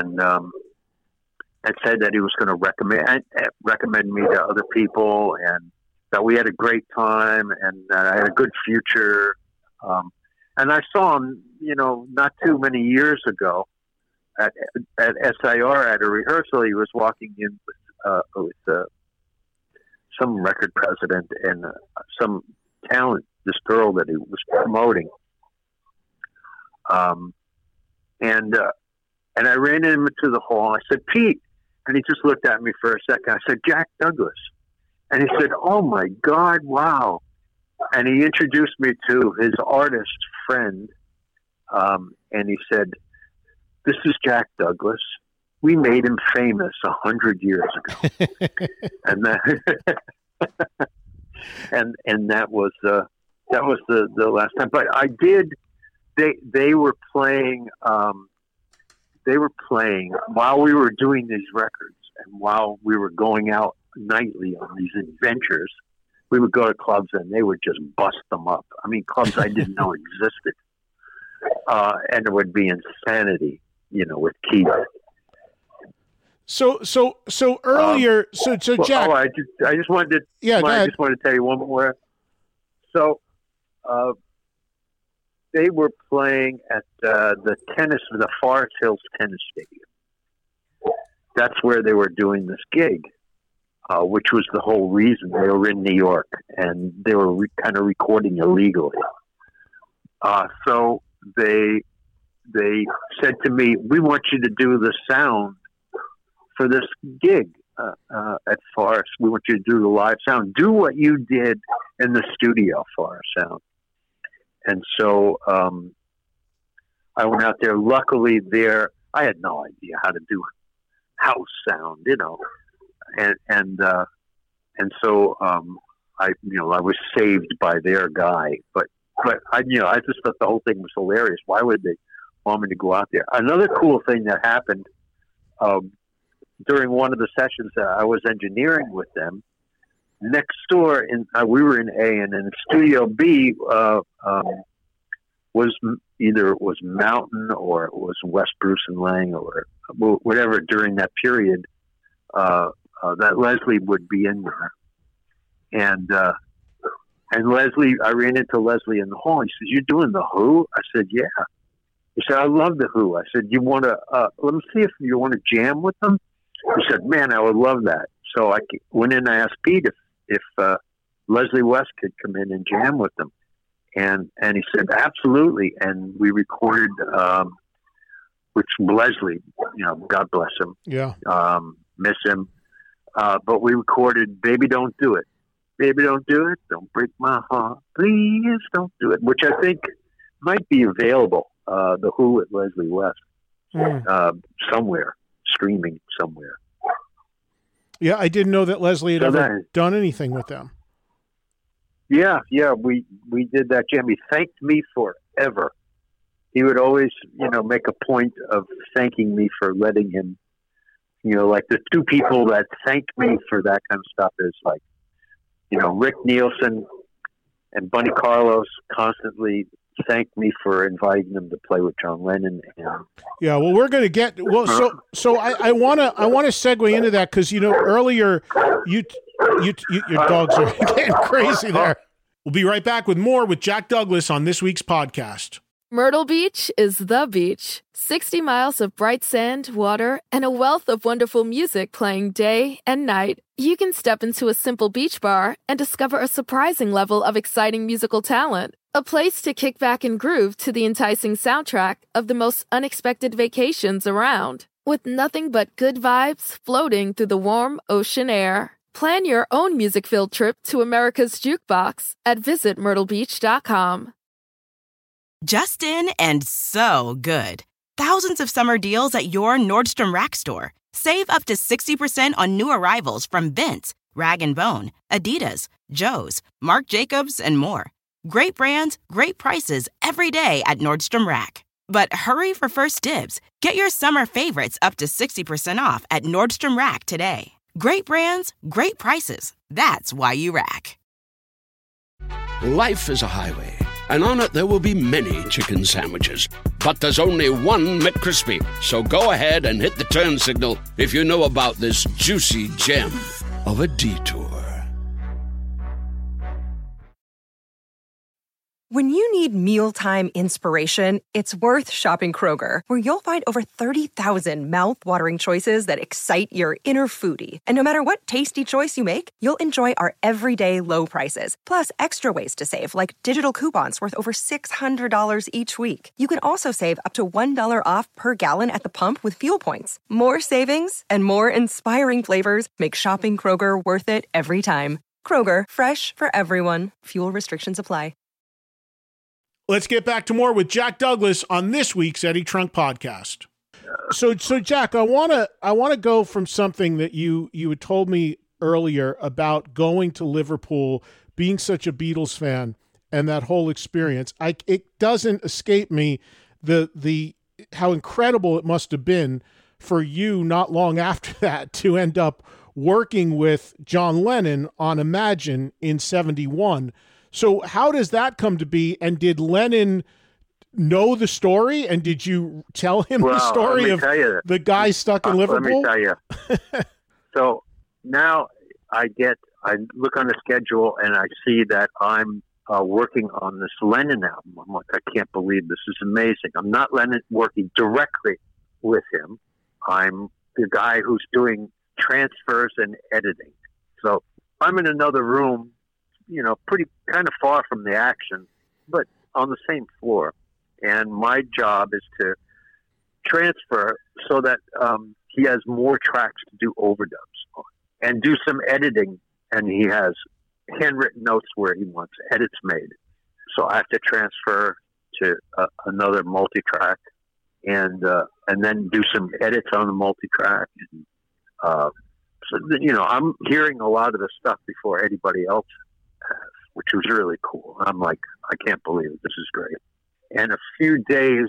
Speaker 4: said that he was going to recommend me to other people, and that we had a great time, and that I had a good future. And I saw him, not too many years ago at SIR at a rehearsal. He was walking in with some record president and some talent, this girl that he was promoting. And I ran into the hall. I said, "Pete," and he just looked at me for a second. I said, "Jack Douglas." And he said, "Oh my God, wow." And he introduced me to his artist friend. And he said, "This is Jack Douglas. We made him famous 100 years ago." and that, and that was the last time. But I did. They were playing. They were playing while we were doing these records, and while we were going out nightly on these adventures. We would go to clubs and they would just bust them up. I mean, clubs I didn't know existed. And it would be insanity, with Keith.
Speaker 7: So earlier, so Jack.
Speaker 4: I just wanted to.
Speaker 7: Yeah,
Speaker 4: I just wanted to tell you one more. So, they were playing at the Forest Hills Tennis Stadium. That's where they were doing this gig. Which was the whole reason. They were in New York, and they were kind of recording illegally. So they said to me, "We want you to do the sound for this gig at Forest. We want you to do the live sound. Do what you did in the studio for our sound." And so I went out there. Luckily, I had no idea how to do house sound, And so I was saved by their guy, but I just thought the whole thing was hilarious. Why would they want me to go out there? Another cool thing that happened during one of the sessions that I was engineering with them, next door we were in A, and in Studio B either it was Mountain or it was West Bruce and Lang or whatever during that period, that Leslie would be in there. And Leslie, I ran into Leslie in the hall. He says, "You doing the Who?" I said, "Yeah." He said, "I love the Who." I said, "You want to, let me see if you want to jam with them?" He said, "Man, I would love that." So I went in and I asked Pete if Leslie West could come in and jam with them. And he said, "Absolutely." And we recorded, which Leslie, God bless him.
Speaker 7: Yeah.
Speaker 4: Miss him. But we recorded "Baby Don't Do It." Baby, don't do it. Don't break my heart. Please don't do it. Which I think might be available. The Who with Leslie West. Somewhere. Streaming somewhere.
Speaker 7: Yeah, I didn't know that Leslie had ever done anything with them.
Speaker 4: Yeah. We did that jam. He thanked me forever. He would always, make a point of thanking me for letting him, like the two people that thank me for that kind of stuff is like, Rick Nielsen and Bunny Carlos constantly thanked me for inviting them to play with John Lennon.
Speaker 7: Yeah, well, we're going to get So I want to segue into that because earlier your dogs are getting crazy there. We'll be right back with more with Jack Douglas on this week's podcast.
Speaker 1: Myrtle Beach is the beach. 60 miles of bright sand, water, and a wealth of wonderful music playing day and night. You can step into a simple beach bar and discover a surprising level of exciting musical talent. A place to kick back and groove to the enticing soundtrack of the most unexpected vacations around. With nothing but good vibes floating through the warm ocean air. Plan your own music-filled trip to America's Jukebox at visitmyrtlebeach.com.
Speaker 8: Just in and so good. Thousands of summer deals at your Nordstrom Rack store. Save up to 60% on new arrivals from Vince, Rag & Bone, Adidas, Joe's, Marc Jacobs, and more. Great brands, great prices every day at Nordstrom Rack. But hurry for first dibs. Get your summer favorites up to 60% off at Nordstrom Rack today. Great brands, great prices. That's why you rack.
Speaker 2: Life is a highway, and on it there will be many chicken sandwiches. But there's only one McCrispy. So go ahead and hit the turn signal if you know about this juicy gem of a detour.
Speaker 9: When you need mealtime inspiration, it's worth shopping Kroger, where you'll find over 30,000 mouth-watering choices that excite your inner foodie. And no matter what tasty choice you make, you'll enjoy our everyday low prices, plus extra ways to save, like digital coupons worth over $600 each week. You can also save up to $1 off per gallon at the pump with fuel points. More savings and more inspiring flavors make shopping Kroger worth it every time. Kroger, fresh for everyone. Fuel restrictions apply.
Speaker 7: Let's get back to more with Jack Douglas on this week's Eddie Trunk podcast. So Jack, I want to go from something that you had told me earlier about going to Liverpool, being such a Beatles fan, and that whole experience. It doesn't escape me the how incredible it must have been for you not long after that to end up working with John Lennon on Imagine in '71. So how does that come to be? And did Lennon know the story? And did you tell him the story of the guy stuck in Liverpool?
Speaker 4: Let me tell you. So now I look on the schedule and I see that I'm working on this Lennon album. I'm like, I can't believe this is amazing. I'm not working directly with him. I'm the guy who's doing transfers and editing. So I'm in another room, pretty kind of far from the action, but on the same floor. And my job is to transfer so that he has more tracks to do overdubs on and do some editing. And he has handwritten notes where he wants edits made. So I have to transfer to another multi-track and then do some edits on the multi-track. And, I'm hearing a lot of the stuff before anybody else has, which was really cool. I'm like, I can't believe it. This is great. And a few days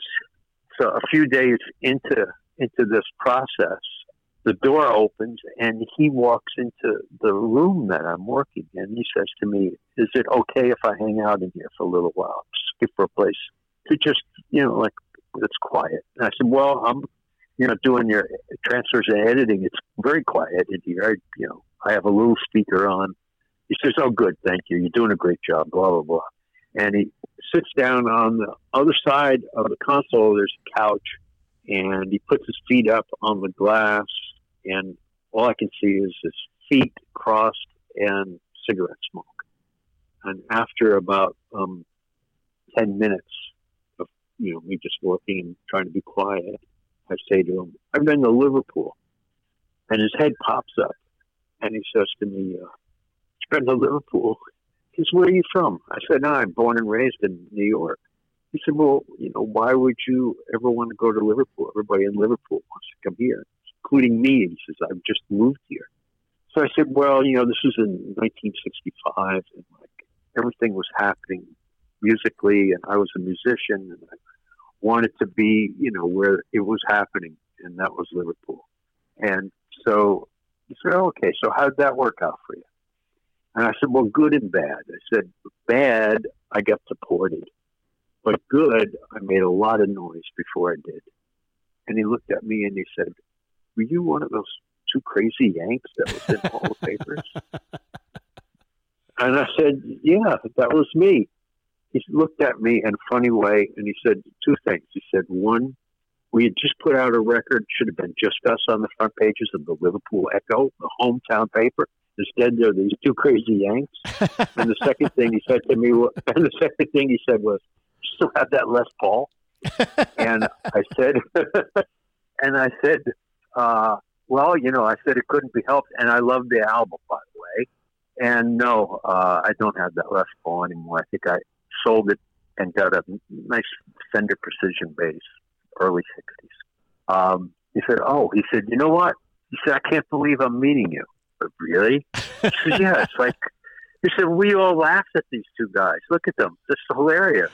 Speaker 4: into this process, the door opens and he walks into the room that I'm working in. He says to me, "Is it okay if I hang out in here for a little while? Just looking for a place to just, like, it's quiet. And I said, well, I'm, doing your transfers and editing. It's very quiet in here. I have a little speaker on. He says, oh, good, thank you. You're doing a great job, blah, blah, blah. And he sits down on the other side of the console. There's a couch, and he puts his feet up on the glass, and all I can see is his feet crossed and cigarette smoke. And after about 10 minutes of me just working and trying to be quiet, I say to him, I've been to Liverpool. And his head pops up, and he says to me, you've been to Liverpool? He says, where are you from? I said, no, I'm born and raised in New York. He said, well, why would you ever want to go to Liverpool? Everybody in Liverpool wants to come here, including me. He says, I've just moved here. So I said, well, this was in 1965, and everything was happening musically, and I was a musician, and I wanted to be, where it was happening, and that was Liverpool. And so he said, oh, okay, so how did that work out for you? And I said, well, good and bad. I said, bad, I got deported. But good, I made a lot of noise before I did. And he looked at me and he said, were you one of those two crazy Yanks that was in all the papers? And I said, yeah, that was me. He looked at me in a funny way, and he said two things. He said, one, we had just put out a record, should have been just us on the front pages of the Liverpool Echo, the hometown paper. Instead, there are these two crazy Yanks. And the second thing he said to me, was, you still have that Les Paul? And I said, well, I said it couldn't be helped. And I love the album, by the way. And no, I don't have that Les Paul anymore. I think I sold it and got a nice Fender Precision bass, early 60s. He said, you know what? He said, I can't believe I'm meeting you. But really? He said, yeah, it's like, he said, we all laughed at these two guys. Look at them. It's hilarious,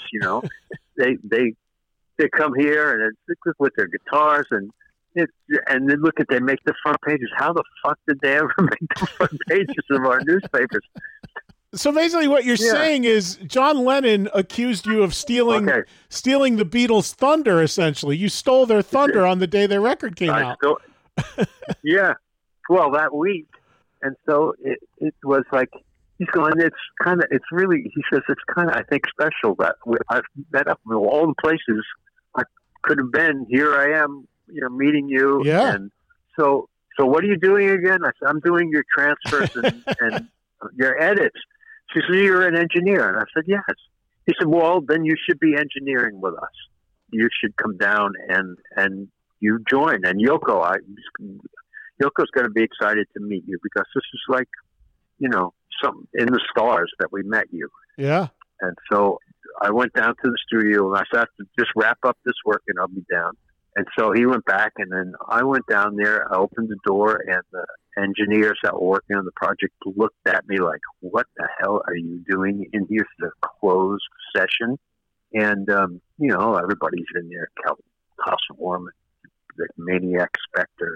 Speaker 4: They come here and it's with their guitars and then look at, they make the front pages. How the fuck did they ever make the front pages of our newspapers?
Speaker 7: So basically what you're saying is John Lennon accused you of stealing the Beatles' thunder, essentially. You stole their thunder on the day their record came out.
Speaker 4: Yeah. Well, that week. And so it was like, he's going, he says, it's kind of, I think, special that I've met up in all the places I could have been. Here I am, meeting you.
Speaker 7: Yeah.
Speaker 4: And so what are you doing again? I said, I'm doing your transfers and your edits. She said, you're an engineer. And I said, yes. He said, well, then you should be engineering with us. You should come down and you join. And Yoko's going to be excited to meet you because this is like, something in the stars that we met you.
Speaker 7: Yeah.
Speaker 4: And so I went down to the studio and I said, I have to just wrap up this work and I'll be down. And so he went back and then I went down there, I opened the door and the engineers that were working on the project looked at me like, what the hell are you doing in here? It's a closed session. And, everybody's in there, Kelvin Hasselborn, the Maniac Spectre,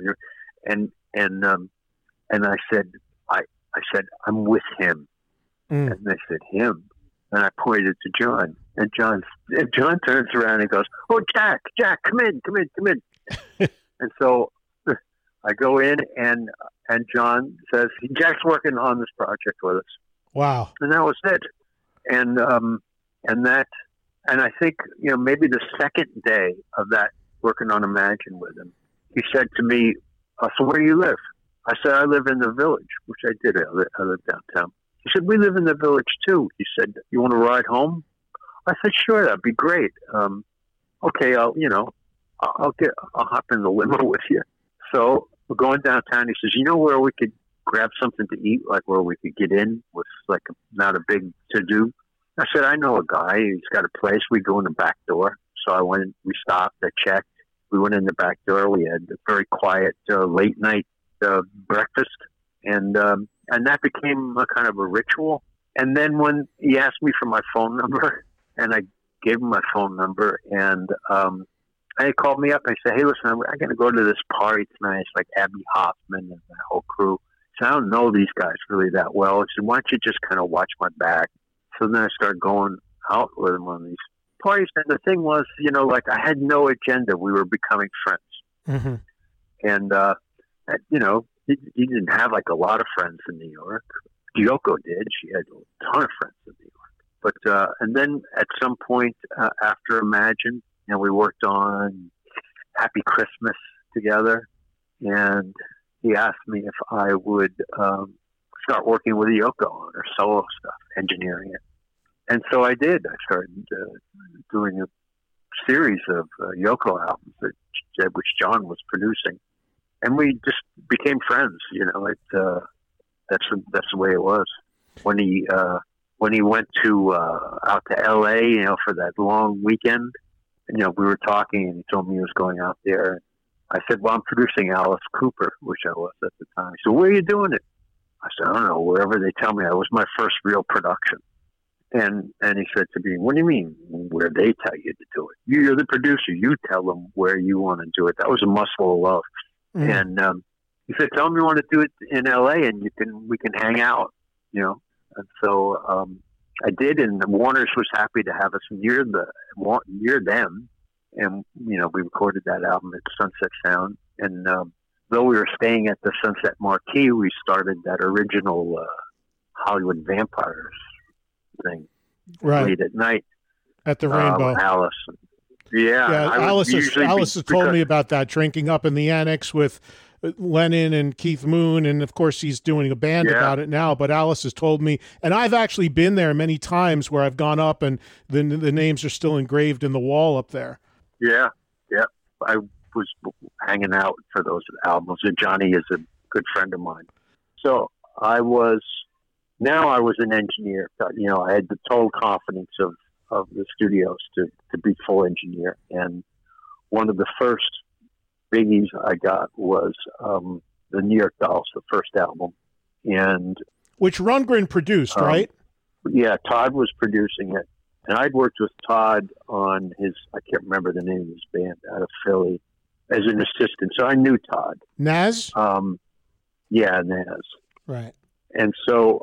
Speaker 4: and I said, I'm with him. And they said, him? And I pointed to John. And John turns around and goes, oh, Jack, come in. And so I go in and John says, Jack's working on this project with us.
Speaker 7: Wow.
Speaker 4: And that was it. And I think, maybe the second day of that working on Imagine with him, he said to me, so where do you live? I said, I live in the Village, which I did. I live downtown. He said, we live in the Village too. He said, you want to ride home? I said, sure, that'd be great. Okay, I'll hop in the limo with you. So we're going downtown. He says, you know where we could grab something to eat, like where we could get in with like not a big to-do? I said, I know a guy. He's got a place. We go in the back door. So I went, we stopped, I checked. We went in the back door. We had a very quiet late night breakfast. And that became a kind of a ritual. And then when he asked me for my phone number, and I gave him my phone number, and he called me up and I said, hey, listen, I'm going to go to this party tonight. It's like Abby Hoffman and that whole crew. So I don't know these guys really that well. I said, why don't you just kind of watch my back? So then I started going out with him on these parties. And the thing was, like I had no agenda. We were becoming friends.
Speaker 7: Mm-hmm.
Speaker 4: And, he didn't have like a lot of friends in New York. Yoko did. She had a ton of friends in New York. But, and then at some point after Imagine, we worked on Happy Christmas together. And he asked me if I would start working with Yoko on her solo stuff, engineering it. And so I did. I started doing a series of Yoko albums which John was producing. And we just became friends, that's the way it was. When he went out to LA, for that long weekend, we were talking and he told me he was going out there. I said, well, I'm producing Alice Cooper, which I was at the time. He said, where are you doing it? I said, I don't know, wherever they tell me. It was my first real production. And he said to me, what do you mean, where they tell you to do it? You're the producer. You tell them where you want to do it. That was a Muscle of Love. Mm. And he said, tell them you want to do it in L.A. and we can hang out, And so I did, and Warner's was happy to have us near them. And, we recorded that album at Sunset Sound. And though we were staying at the Sunset Marquee, we started that original Hollywood Vampires thing late at night.
Speaker 7: At the Rainbow.
Speaker 4: Alice. Yeah.
Speaker 7: Alice has told me about that, drinking up in the annex with Lennon and Keith Moon, and of course he's doing a band about it now, but Alice has told me, and I've actually been there many times where I've gone up and the names are still engraved in the wall up there.
Speaker 4: Yeah. I was hanging out for those albums, and Johnny is a good friend of mine. So I was an engineer. I had the total confidence of the studios to be full engineer. And one of the first biggies I got was the New York Dolls, the first album. And
Speaker 7: which Rundgren produced, right?
Speaker 4: Yeah, Todd was producing it. And I'd worked with Todd on I can't remember the name of his band out of Philly, as an assistant. So I knew Todd.
Speaker 7: Naz?
Speaker 4: Yeah, Naz.
Speaker 7: Right.
Speaker 4: And so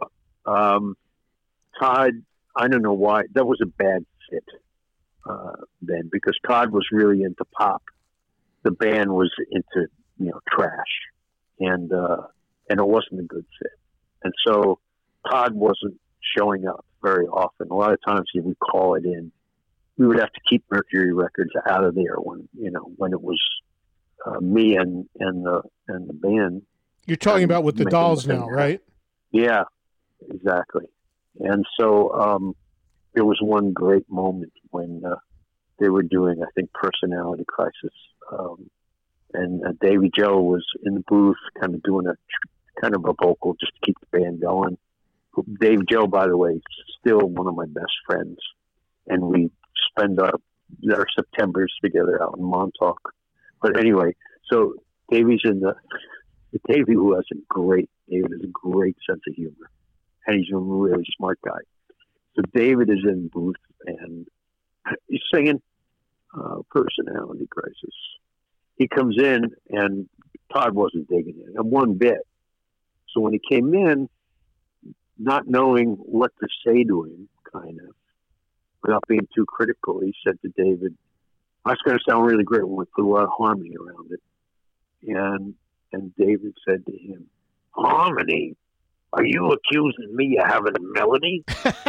Speaker 4: Todd, I don't know why, that was a bad fit then, because Todd was really into pop. The band was into, trash. And it wasn't a good fit. And so Todd wasn't showing up very often. A lot of times he would call it in. We would have to keep Mercury Records out of there when it was me and the band.
Speaker 7: You're talking about with the Dolls now, right?
Speaker 4: Yeah, exactly. And so there was one great moment when they were doing, I think, Personality Crisis. And Davy Joe was in the booth kind of doing a vocal just to keep the band going. Dave Joe, by the way, is still one of my best friends. And we spend our Septembers together out in Montauk. But anyway, so Davey's Davey, who has David has a great sense of humor. And he's a really smart guy. So David is in the booth and he's singing Personality Crisis. He comes in and Todd wasn't digging it one bit. So when he came in, not knowing what to say to him, kind of, without being too critical, he said to David, that's going to sound really great when we put a lot of harmony around it. And David said to him, harmony? Are you accusing me of having a melody?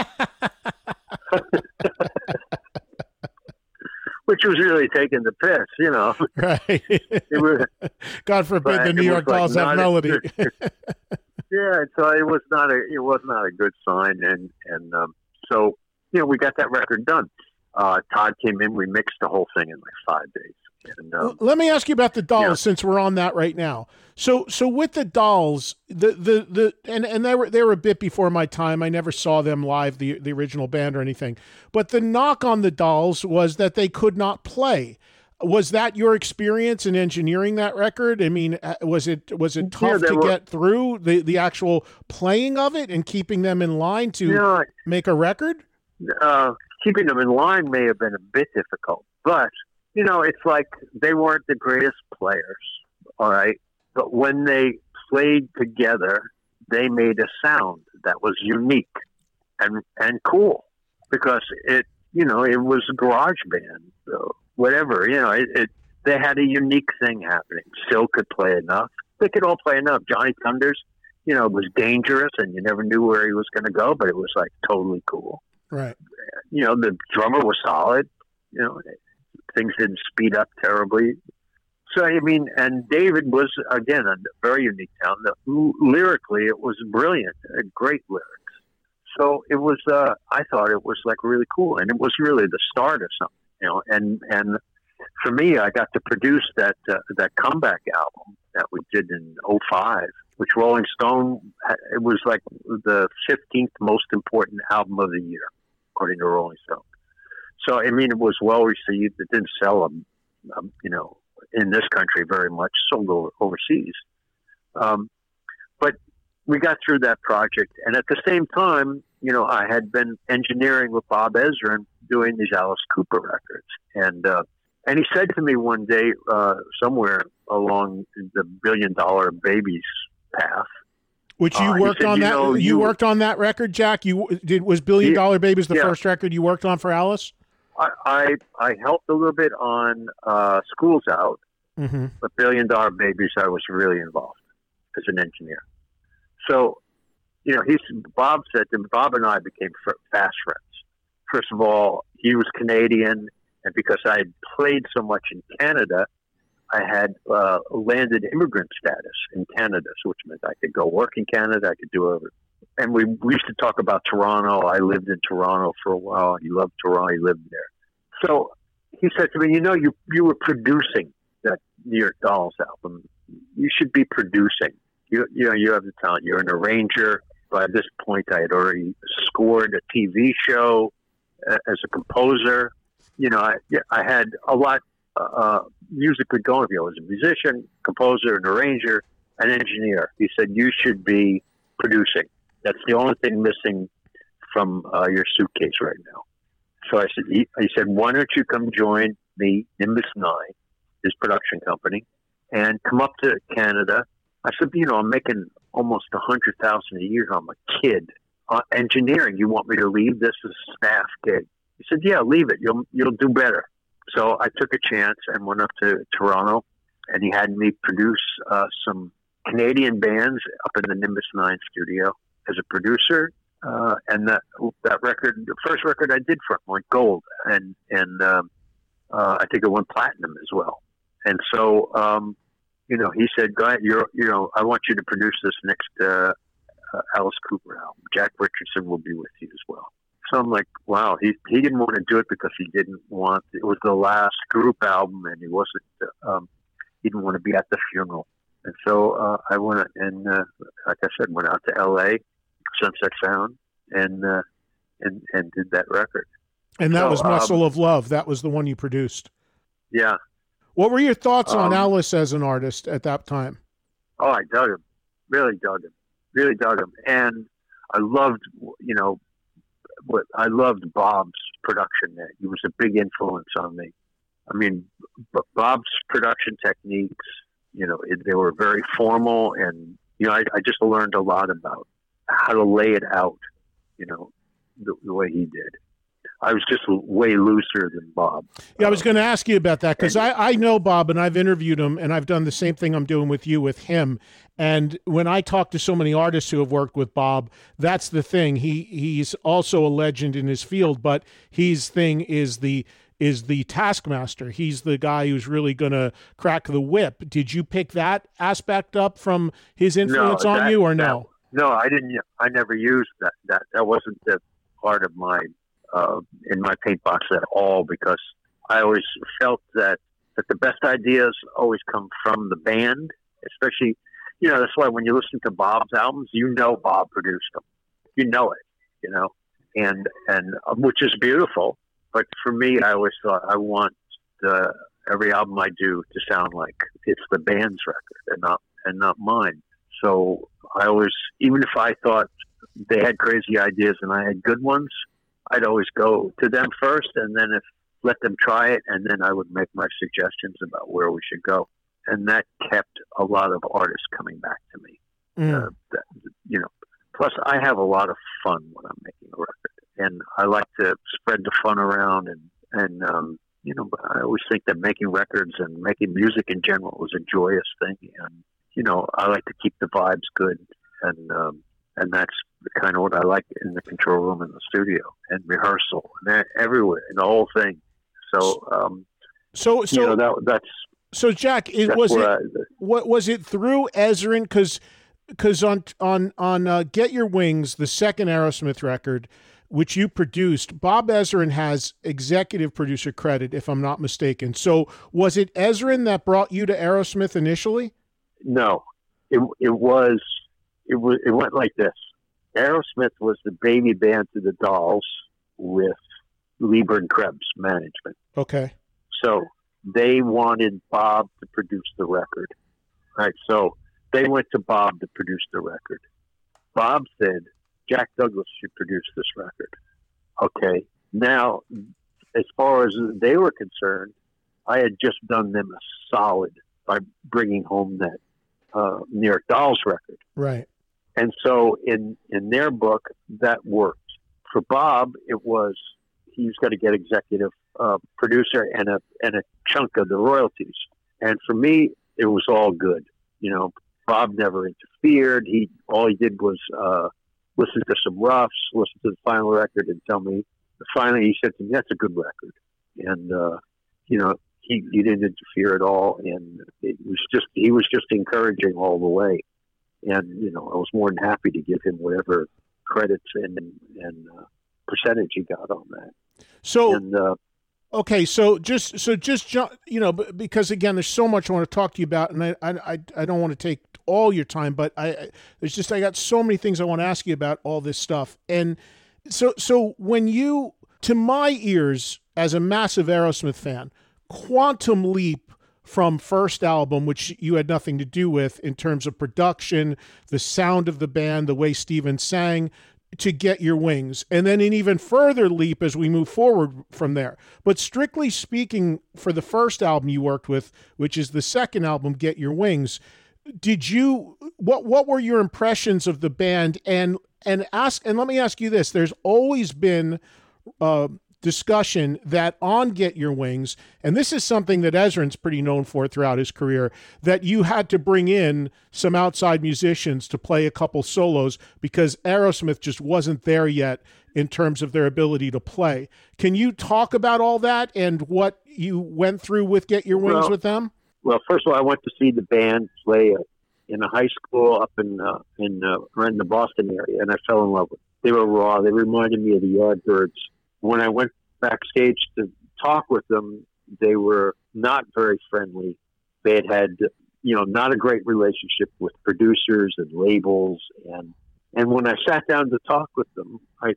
Speaker 4: Which was really taking the piss,
Speaker 7: Right. God forbid the New York Dolls have melody.
Speaker 4: Yeah, so it was not a good sign, and so we got that record done. Todd came in, we mixed the whole thing in like 5 days. And,
Speaker 7: let me ask you about the Dolls since we're on that right now. So with the Dolls, and they were a bit before my time. I never saw them live, the original band or anything. But the knock on the Dolls was that they could not play. Was that your experience in engineering that record? I mean, was it tough to get through the actual playing of it and keeping them in line to make a record?
Speaker 4: Keeping them in line may have been a bit difficult, but it's like they weren't the greatest players, all right? But when they played together, they made a sound that was unique and cool, because it it was a garage band, whatever. They had a unique thing happening. Still could play enough. They could all play enough. Johnny Thunders, it was dangerous, and you never knew where he was going to go, but it was like totally cool.
Speaker 7: Right.
Speaker 4: The drummer was solid. Things didn't speed up terribly. So, and David was, again, a very unique talent. Lyrically, it was brilliant. Great lyrics. So it was, I thought it was like really cool. And it was really the start of something, and for me, I got to produce that comeback album that we did in 2005, which Rolling Stone, it was like the 15th most important album of the year, according to Rolling Stone. So, it was well received. It didn't sell, in this country very much, sold overseas. But we got through that project. And at the same time, I had been engineering with Bob Ezrin doing these Alice Cooper records. And he said to me one day, somewhere along the $1 Billion Babies path,
Speaker 7: which you worked on that. You worked on that record, Jack. Was $1 Billion Babies the first record you worked on for Alice?
Speaker 4: I helped a little bit on School's Out,
Speaker 7: mm-hmm.
Speaker 4: but $1 Billion Babies I was really involved as an engineer. So, Bob said to me, Bob and I became fast friends. First of all, he was Canadian, and because I had played so much in Canada, I had landed immigrant status in Canada, which meant I could go work in Canada, I could do whatever. And we used to talk about Toronto. I lived in Toronto for a while. He loved Toronto. He lived there. So he said to me, you were producing that New York Dolls album. You should be producing. You have the talent. You're an arranger. By this point, I had already scored a TV show as a composer. I had a lot music could go with you. I was a musician, composer, an arranger, an engineer. He said, you should be producing. That's the only thing missing from your suitcase right now. So I said, he said, why don't you come join me, Nimbus 9, his production company, and come up to Canada. I said, I'm making almost $100,000 a year. I'm a kid. Engineering, you want me to leave this as a staff gig? He said, yeah, leave it. You'll do better. So I took a chance and went up to Toronto, and he had me produce some Canadian bands up in the Nimbus 9 studio as a producer. And that record, the first record I did for him, went gold, and I think it went platinum as well. And so, he said, "Go ahead, I want you to produce this next Alice Cooper album. Jack Richardson will be with you as well." So I'm like, wow, he didn't want to do it because he didn't want, it was the last group album, and he wasn't, he didn't want to be at the funeral. And so I went and, like I said, went out to L.A., Sunset Sound, and did that record.
Speaker 7: And that was Muscle of Love. That was the one you produced.
Speaker 4: Yeah.
Speaker 7: What were your thoughts on Alice as an artist at that time?
Speaker 4: Oh, I dug him. Really dug him. And I loved, I loved Bob's production there. He was a big influence on me. I mean, Bob's production techniques, they were very formal, and, I just learned a lot about how to lay it out, the way he did. I was just way looser than Bob.
Speaker 7: Yeah, I was going to ask you about that because I know Bob, and I've interviewed him, and I've done the same thing I'm doing with you with him. And when I talk to so many artists who have worked with Bob, that's the thing. He's also a legend in his field, but his thing is the taskmaster. He's the guy who's really going to crack the whip. Did you pick that aspect up from his influence on you, or no?
Speaker 4: No, I didn't. I never used that. That wasn't the part of my in my paint box at all, because I always felt that the best ideas always come from the band, especially, that's why when you listen to Bob's albums, Bob produced them. You know it, and which is beautiful. But for me, I always thought I want every album I do to sound like it's the band's record and not mine. So I always, even if I thought they had crazy ideas and I had good ones, I'd always go to them first, and then let them try it, and then I would make my suggestions about where we should go. And that kept a lot of artists coming back to me. Plus I have a lot of fun when I'm making a record. and I like to spread the fun around, and I always think that making records and making music in general is a joyous thing, and I like to keep the vibes good, and that's kind of what I like in the control room in the studio and rehearsal and everywhere and the whole thing. So that's.
Speaker 7: So Jack, was it through Ezrin? Because on Get Your Wings, the second Aerosmith record, which you produced, Bob Ezrin has executive producer credit, if I'm not mistaken. So was it Ezrin that brought you to Aerosmith initially?
Speaker 4: No, it went like this. Aerosmith was the baby band to the Dolls with Lieber and Krebs management.
Speaker 7: Okay.
Speaker 4: So they wanted Bob to produce the record. Right. So they went to Bob to produce the record. Bob said, Jack Douglas should produce this record. Okay. Now, as far as they were concerned, I had just done them a solid by bringing home that New York Dolls record.
Speaker 7: Right.
Speaker 4: And so in their book, that worked. For Bob, it was he's got to get executive producer and a chunk of the royalties. And for me, it was all good. Bob never interfered. All he did was listen to some roughs, listen to the final record, and tell me. Finally, he said to me, "That's a good record," and he didn't interfere at all, and he was just encouraging all the way. And I was more than happy to give him whatever credits and percentage he got on that.
Speaker 7: So, okay, so just because again, there's so much I want to talk to you about, and I don't want to take all your time, but I got so many things I want to ask you about all this stuff. And so when you, to my ears as a massive Aerosmith fan, quantum leap from first album, which you had nothing to do with in terms of production, the sound of the band, the way Steven sang, to Get Your Wings, and then an even further leap as we move forward from there. But strictly speaking, for the first album you worked with, which is the second album, Get Your Wings, what were your impressions of the band? And let me ask you this: there's always been discussion that on Get Your Wings, and this is something that Ezrin's pretty known for throughout his career, that you had to bring in some outside musicians to play a couple solos because Aerosmith just wasn't there yet in terms of their ability to play. Can you talk about all that and what you went through with Get Your Wings with them?
Speaker 4: Well, first of all, I went to see the band play in a high school up in around the Boston area, and I fell in love with them. They were raw. They reminded me of the Yardbirds. When I went backstage to talk with them, they were not very friendly. They had not a great relationship with producers and labels. And when I sat down to talk with them, I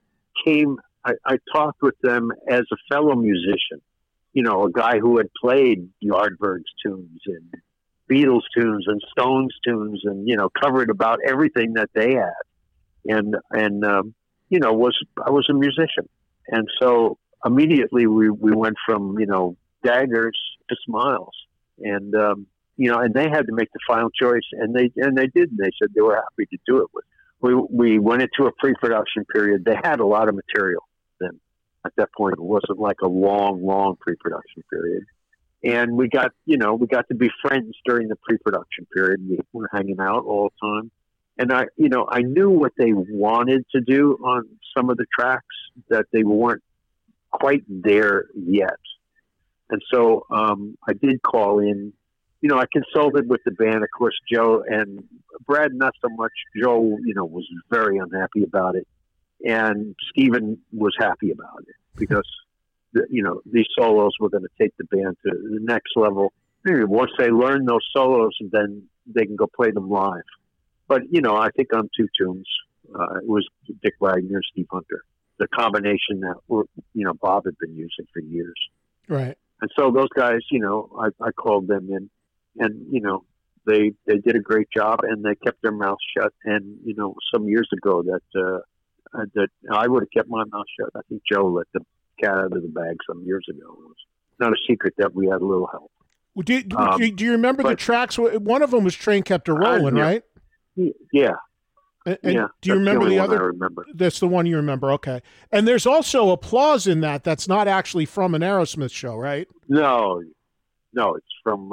Speaker 4: talked with them as a fellow musician, a guy who had played Yardbirds tunes and Beatles tunes and Stones tunes and, covered about everything that they had. And I was a musician. And so immediately we went from, daggers to smiles, and they had to make the final choice, and they did. And they said they were happy to do it with. We went into a pre-production period. They had a lot of material then. At that point, it wasn't like a long pre-production period. And we got to be friends during the pre-production period. We were hanging out all the time. And I knew what they wanted to do on some of the tracks, that they weren't quite there yet. And so I did call in. I consulted with the band, of course, Joe and Brad, not so much. Joe, was very unhappy about it. And Steven was happy about it because, these solos were going to take the band to the next level. Maybe once they learn those solos, then they can go play them live. But, I think on two tunes, it was Dick Wagner, Steve Hunter, the combination that Bob had been using for years.
Speaker 7: Right.
Speaker 4: And so those guys, I called them in, and, they did a great job, and they kept their mouths shut. And, some years ago that I would have kept my mouth shut. I think Joe let the cat out of the bag some years ago. It was not a secret that we had a little help.
Speaker 7: Do you remember the tracks? One of them was Train Kept a Rolling, right?
Speaker 4: Yeah.
Speaker 7: And
Speaker 4: yeah,
Speaker 7: do you remember the other?
Speaker 4: I remember.
Speaker 7: That's the one you remember. Okay. And there's also applause in that. That's not actually from an Aerosmith show, right?
Speaker 4: No, it's from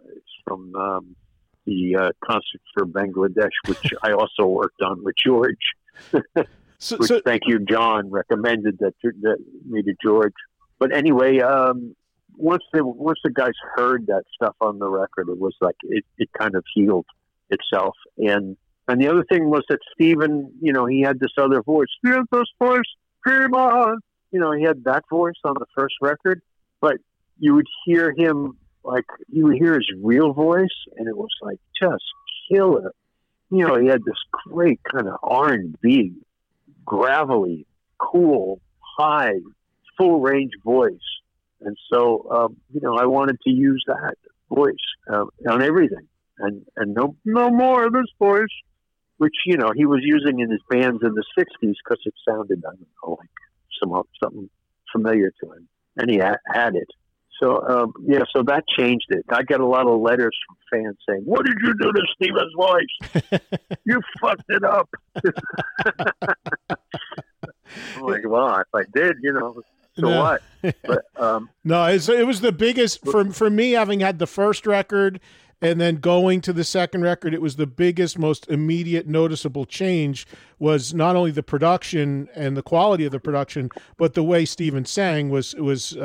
Speaker 4: the concert for Bangladesh, which I also worked on with George. Thank you, John, recommended that me to George. But anyway, once the guys heard that stuff on the record, it was like it kind of healed itself. And the other thing was that Steven, he had this other voice. Steven, this voice, come on. He had that voice on the first record, but you would hear him, like, you would hear his real voice, and it was like just killer. He had this great kind of R&B, gravelly, cool, high, full range voice. And so, I wanted to use that voice on everything, and no more of this voice, which, he was using in his bands in the 60s because it sounded, I don't know, like something familiar to him. And he had it. So, so that changed it. I got a lot of letters from fans saying, "What did you do to Steven's voice? You fucked it up." I'm like, well, if I did, so what? But,
Speaker 7: no, it was the biggest, for me, having had the first record and then going to the second record, it was the biggest, most immediate noticeable change was not only the production and the quality of the production, but the way Steven sang was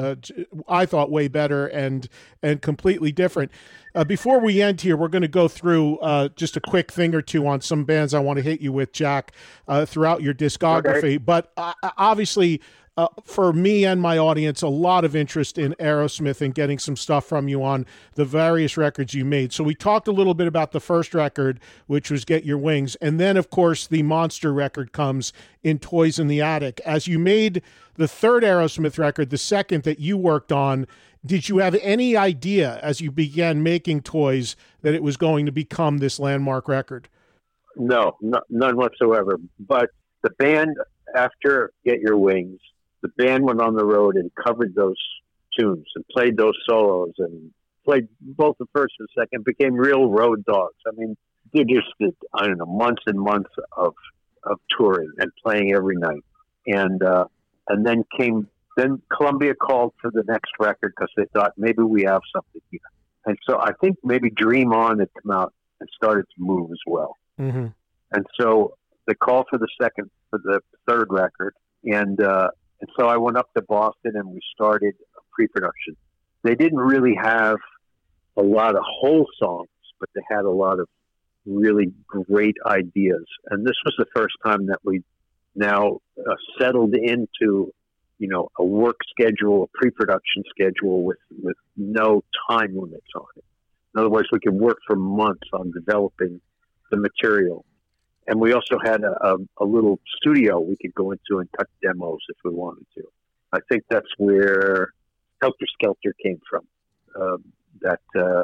Speaker 7: I thought, way better and completely different. Before we end here, we're going to go through just a quick thing or two on some bands I want to hit you with, Jack, throughout your discography. Okay. But obviously, for me and my audience, a lot of interest in Aerosmith and getting some stuff from you on the various records you made. So we talked a little bit about the first record, which was Get Your Wings. And then, of course, the monster record comes in Toys in the Attic. As you made the third Aerosmith record, the second that you worked on, did you have any idea as you began making Toys that it was going to become this landmark record?
Speaker 4: No, none whatsoever. But the band, after Get Your Wings, the band went on the road and covered those tunes and played those solos and played both the first and second, became real road dogs. I mean, they just did, I don't know, months and months of touring and playing every night. And then Columbia called for the next record because they thought maybe we have something here. And so I think maybe Dream On had come out and started to move as well.
Speaker 7: Mm-hmm.
Speaker 4: And so they called for the third record. And so I went up to Boston and we started pre-production. They didn't really have a lot of whole songs, but they had a lot of really great ideas. And this was the first time that we now settled into, a work schedule, a pre-production schedule with no time limits on it. In other words, we could work for months on developing the material. And we also had a little studio we could go into and cut demos if we wanted to. I think that's where Helter Skelter came from. That's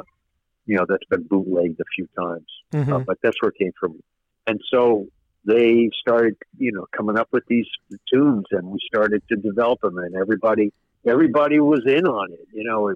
Speaker 4: been bootlegged a few times, but that's where it came from. And so they started, coming up with these tunes, and we started to develop them, and everybody was in on it.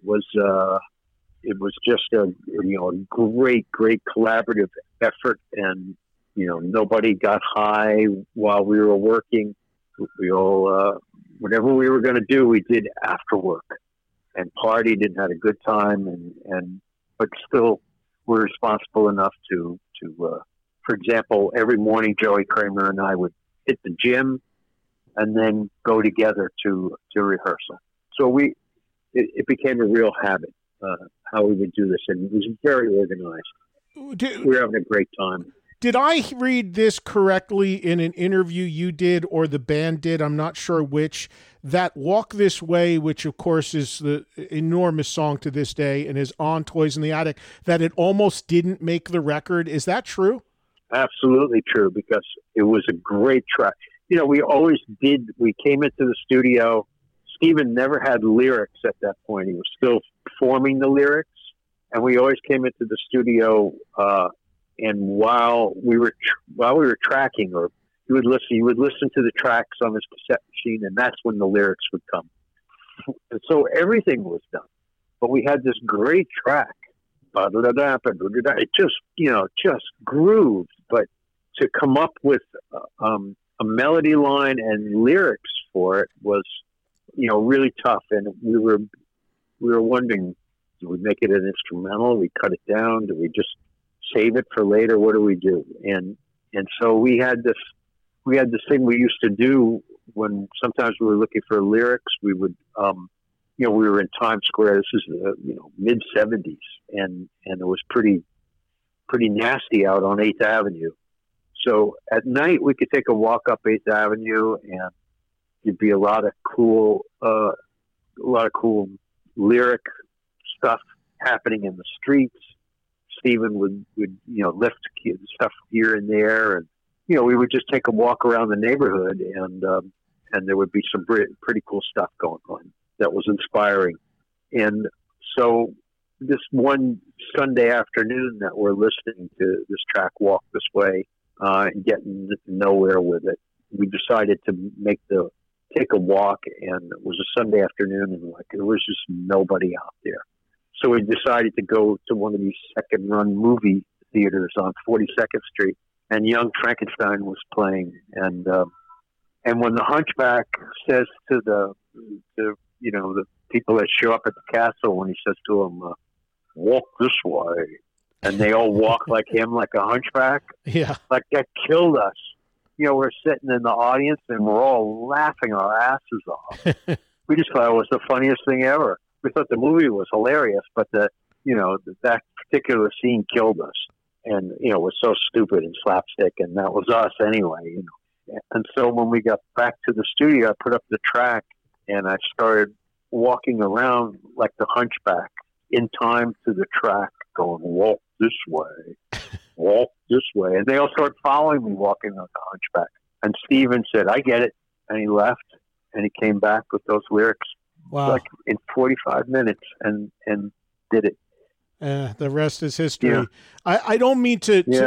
Speaker 4: It was just a great collaborative effort, and nobody got high while we were working. We all, whatever we were going to do, we did after work and partied and had a good time. But still we're responsible enough to, for example, every morning, Joey Kramer and I would hit the gym and then go together to rehearsal. So it became a real habit, how we would do this. And it was very organized. We were having a great time.
Speaker 7: Did I read this correctly in an interview you did or the band did? I'm not sure which. That Walk This Way, which of course is the enormous song to this day and is on Toys in the Attic, that it almost didn't make the record. Is that true?
Speaker 4: Absolutely true, because it was a great track. We always did. We came into the studio. Steven never had lyrics at that point. He was still forming the lyrics. And we always came into the studio, and while we were tracking, or he would listen to the tracks on his cassette machine, and that's when the lyrics would come. And so everything was done, but we had this great track. It just grooved, but to come up with a melody line and lyrics for it was, really tough. And we were wondering, do we make it an instrumental? Do we cut it down? Do we just save it for later? What do we do? And so we had this thing we used to do when sometimes we were looking for lyrics. We would, we were in Times Square. This is mid '70s, and it was pretty nasty out on 8th Avenue. So at night we could take a walk up 8th Avenue, and there'd be a lot of cool lyric stuff happening in the streets. Stephen would lift stuff here and there, and we would just take a walk around the neighborhood, and there would be some pretty cool stuff going on that was inspiring. And so this one Sunday afternoon that we're listening to this track, Walk This Way, and getting nowhere with it, we decided to take a walk, and it was a Sunday afternoon, and there was just nobody out there. So we decided to go to one of these second-run movie theaters on 42nd Street, and Young Frankenstein was playing. And when the Hunchback says to the people that show up at the castle, when he says to them, "Walk this way," and they all walk like him, like a hunchback, like that killed us. We're sitting in the audience and we're all laughing our asses off. We just thought it was the funniest thing ever. We thought the movie was hilarious, but that particular scene killed us. And, it was so stupid and slapstick, and that was us anyway, And so when we got back to the studio, I put up the track and I started walking around like the Hunchback in time to the track, going, "Walk this way, walk this way." And they all started following me walking like a Hunchback. And Stephen said, "I get it." And he left, and he came back with those lyrics.
Speaker 7: Wow.
Speaker 4: Like in 45 minutes and did it.
Speaker 7: The rest is history.
Speaker 4: Yeah.
Speaker 7: I don't mean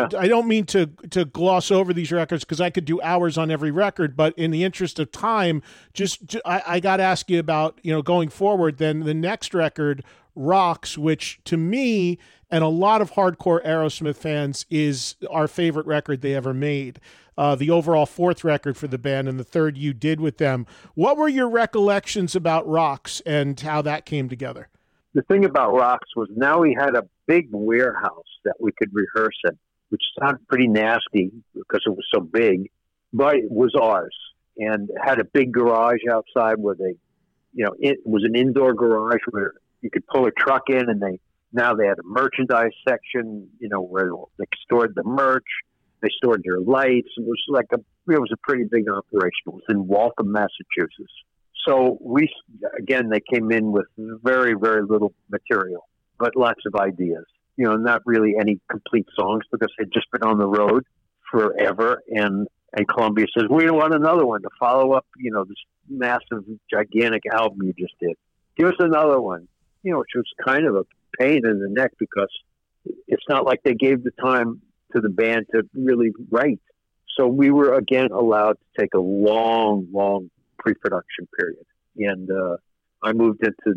Speaker 7: to gloss over these records, because I could do hours on every record, but in the interest of time, I got to ask you about, going forward, then the next record, Rocks, which to me and a lot of hardcore Aerosmith fans is our favorite record they ever made. The overall 4th record for the band, and the 3rd you did with them. What were your recollections about Rocks and how that came together?
Speaker 4: The thing about Rocks was now we had a big warehouse that we could rehearse in, which sounded pretty nasty because it was so big, but it was ours, and it had a big garage outside where it was an indoor garage where you could pull a truck in, and they had a merchandise section, where they stored the merch. They stored their lights. It was a pretty big operation. It was in Waltham, Massachusetts. So they came in with very, very little material, but lots of ideas. Not really any complete songs because they'd just been on the road forever. And Columbia says, "We want another one to follow up, this massive, gigantic album you just did. Give us another one." Which was kind of a pain in the neck because it's not like they gave the time to the band to really write. So we were again allowed to take a long pre-production period. And I moved into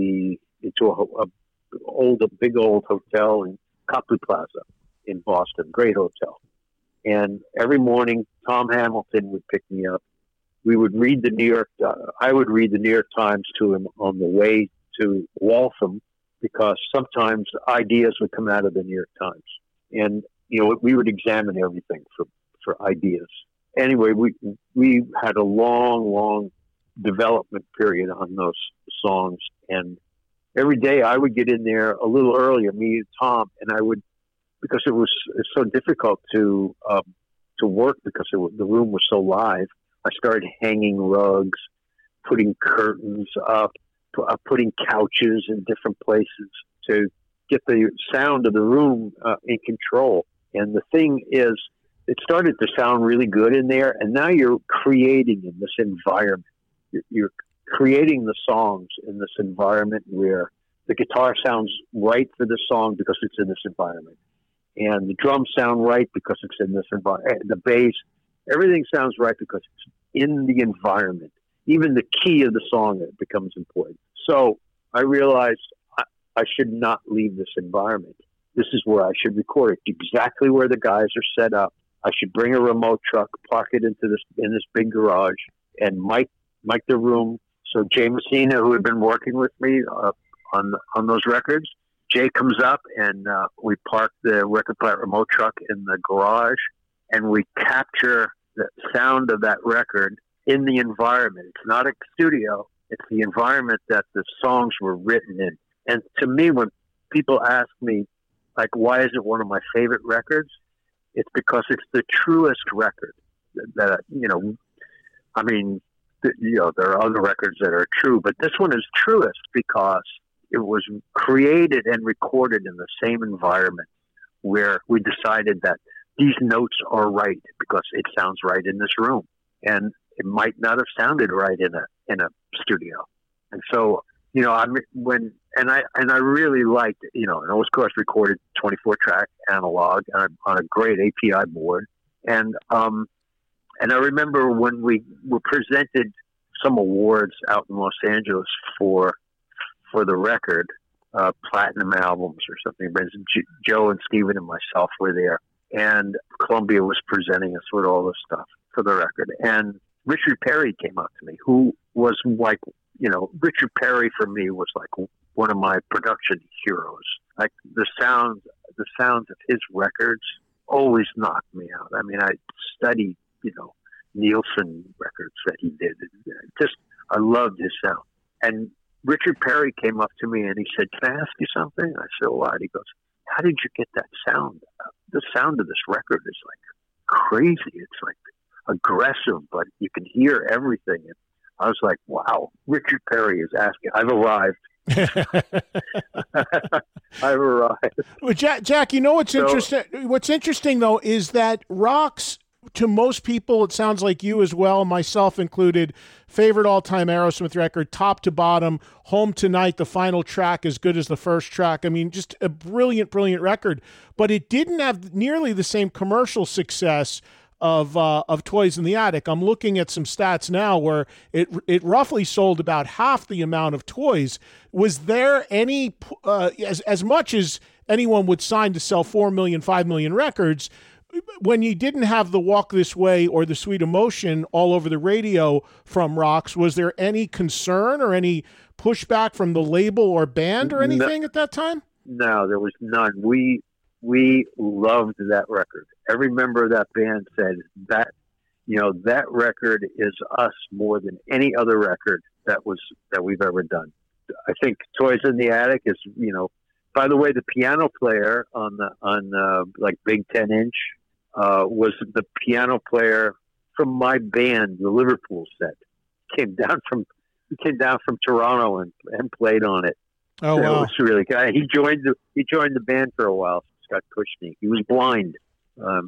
Speaker 4: a big old hotel in Copley Plaza in Boston, great hotel. And every morning Tom Hamilton would pick me up. We would read I would read the New York Times to him on the way to Waltham, because sometimes ideas would come out of the New York Times. And we would examine everything for ideas. Anyway, we had a long development period on those songs, and every day I would get in there a little earlier, me and Tom, and I would, because it's so difficult to work because the room was so live. I started hanging rugs, putting curtains up, putting couches in different places to get the sound of the room in control. And the thing is, it started to sound really good in there, and now you're creating in this environment. You're creating the songs in this environment where the guitar sounds right for the song because it's in this environment, and the drums sound right because it's in this environment. The bass, everything sounds right because it's in the environment. Even the key of the song becomes important. So I realized I should not leave this environment. This is where I should record it, exactly where the guys are set up. I should bring a remote truck, park it in this big garage, and mic the room. So Jay Messina, who had been working with me on those records, Jay comes up and we park the record player remote truck in the garage, and we capture the sound of that record in the environment. It's not a studio. It's the environment that the songs were written in. And to me, when people ask me, like, why is it one of my favorite records? It's because it's the truest record that, I mean, there are other records that are true, but this one is truest because it was created and recorded in the same environment where we decided that these notes are right because it sounds right in this room, and it might not have sounded right in a studio. And so, I really liked it, and it was, of course, recorded 24-track analog on a great API board. And I remember when we were presented some awards out in Los Angeles for the record, platinum albums or something. Joe and Steven and myself were there, and Columbia was presenting us with all this stuff for the record. And Richard Perry came up to me, who was like, Richard Perry for me was like one of my production heroes. Like the sounds of his records always knocked me out. I mean, I studied, Nielsen records that he did. I loved his sound. And Richard Perry came up to me and he said, "Can I ask you something?" I said, "What?" He goes, "How did you get that sound? The sound of this record is like crazy. It's like aggressive, but you can hear everything." And I was like, wow, Richard Perry is asking. I've arrived. I've arrived.
Speaker 7: Well, Jack, what's interesting? What's interesting, though, is that Rock's, to most people, it sounds like you as well, myself included, favorite all-time Aerosmith record, top to bottom, Home Tonight, the final track as good as the first track. I mean, just a brilliant, brilliant record. But it didn't have nearly the same commercial success of Toys in the Attic. I'm looking at some stats now where it roughly sold about half the amount of toys. Was there any, as much as anyone would sign to sell 4 million, 5 million records, when you didn't have the Walk This Way or the Sweet Emotion all over the radio from Rocks, was there any concern or any pushback from the label or band or anything at that time?
Speaker 4: No, there was none. We loved that record. Every member of that band said that, that record is us more than any other record that we've ever done. I think Toys in the Attic is, by the way, the piano player on like Big 10-inch was the piano player from my band, the Liverpool set. He came down from Toronto and played on it.
Speaker 7: Oh, wow.
Speaker 4: It was really good. He joined the band for a while. Scott Kushner. He was blind, and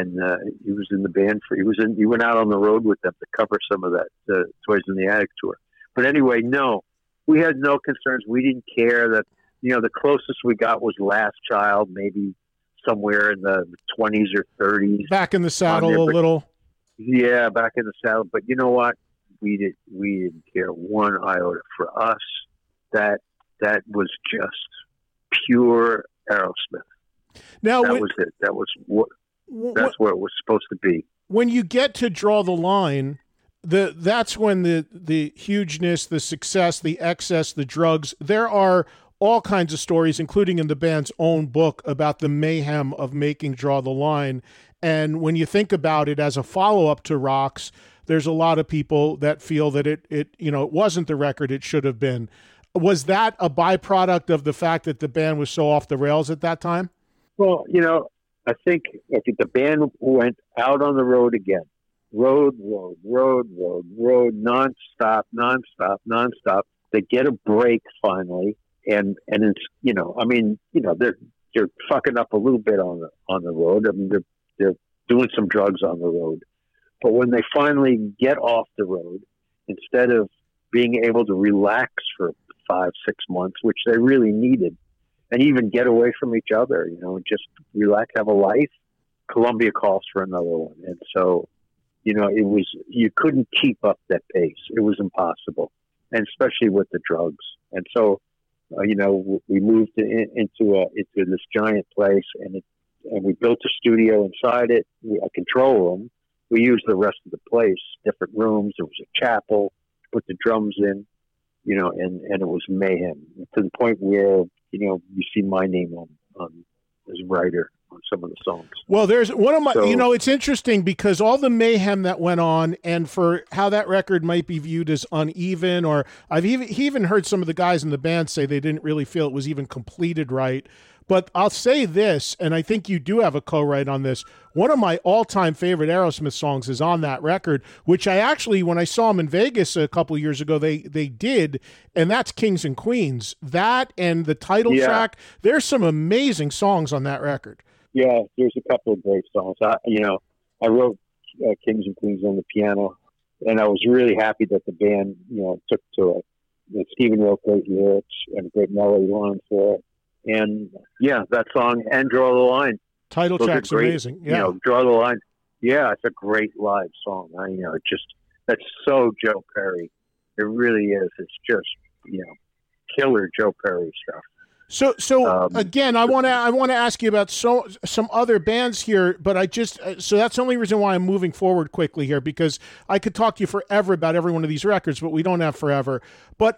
Speaker 4: he was in the band he went out on the road with them to cover some of that Toys in the Attic tour. But anyway, no, we had no concerns. We didn't care that, the closest we got was Last Child, maybe somewhere in the 20s or 30s.
Speaker 7: Back in the Saddle a little.
Speaker 4: Yeah, Back in the Saddle. But you know what? We didn't care one iota. For us, that was just pure Aerosmith.
Speaker 7: Now,
Speaker 4: that was it. That's where it was supposed to be.
Speaker 7: When you get to Draw the Line, that's when the hugeness, the success, the excess, the drugs, there are all kinds of stories, including in the band's own book, about the mayhem of making Draw the Line. And when you think about it as a follow-up to Rocks, there's a lot of people that feel that it wasn't the record it should have been. Was that a byproduct of the fact that the band was so off the rails at that time?
Speaker 4: Well, I think the band went out on the road again. Road, nonstop. They get a break finally, and it's they're fucking up a little bit on the road. I mean, they're doing some drugs on the road, but when they finally get off the road, instead of being able to relax for 5-6 months, which they really needed, and even get away from each other, and just relax, have a life, Columbia calls for another one. And so, you couldn't keep up that pace. It was impossible, and especially with the drugs. And so, we moved into this giant place, and and we built a studio inside it, a control room. We used the rest of the place, different rooms. There was a chapel, put the drums in, and it was mayhem to the point where, you see my name on as writer on some of the songs.
Speaker 7: Well, there's one of my, it's interesting because all the mayhem that went on and for how that record might be viewed as uneven, or he even heard some of the guys in the band say they didn't really feel it was even completed right. But I'll say this, and I think you do have a co-write on this. One of my all-time favorite Aerosmith songs is on that record, which I actually, when I saw them in Vegas a couple of years ago, they did, and that's Kings and Queens. That and the title track, there's some amazing songs on that record.
Speaker 4: Yeah, there's a couple of great songs. I wrote Kings and Queens on the piano, and I was really happy that the band, took to it. That Stephen wrote great lyrics and a great melody line for it. And that song and Draw the Line.
Speaker 7: Title track's amazing. Yeah.
Speaker 4: Draw the Line. Yeah, it's a great live song. That's so Joe Perry. It really is. It's just, killer Joe Perry stuff.
Speaker 7: So again, I want to ask you about some other bands here, but so that's the only reason why I'm moving forward quickly here, because I could talk to you forever about every one of these records, but we don't have forever. But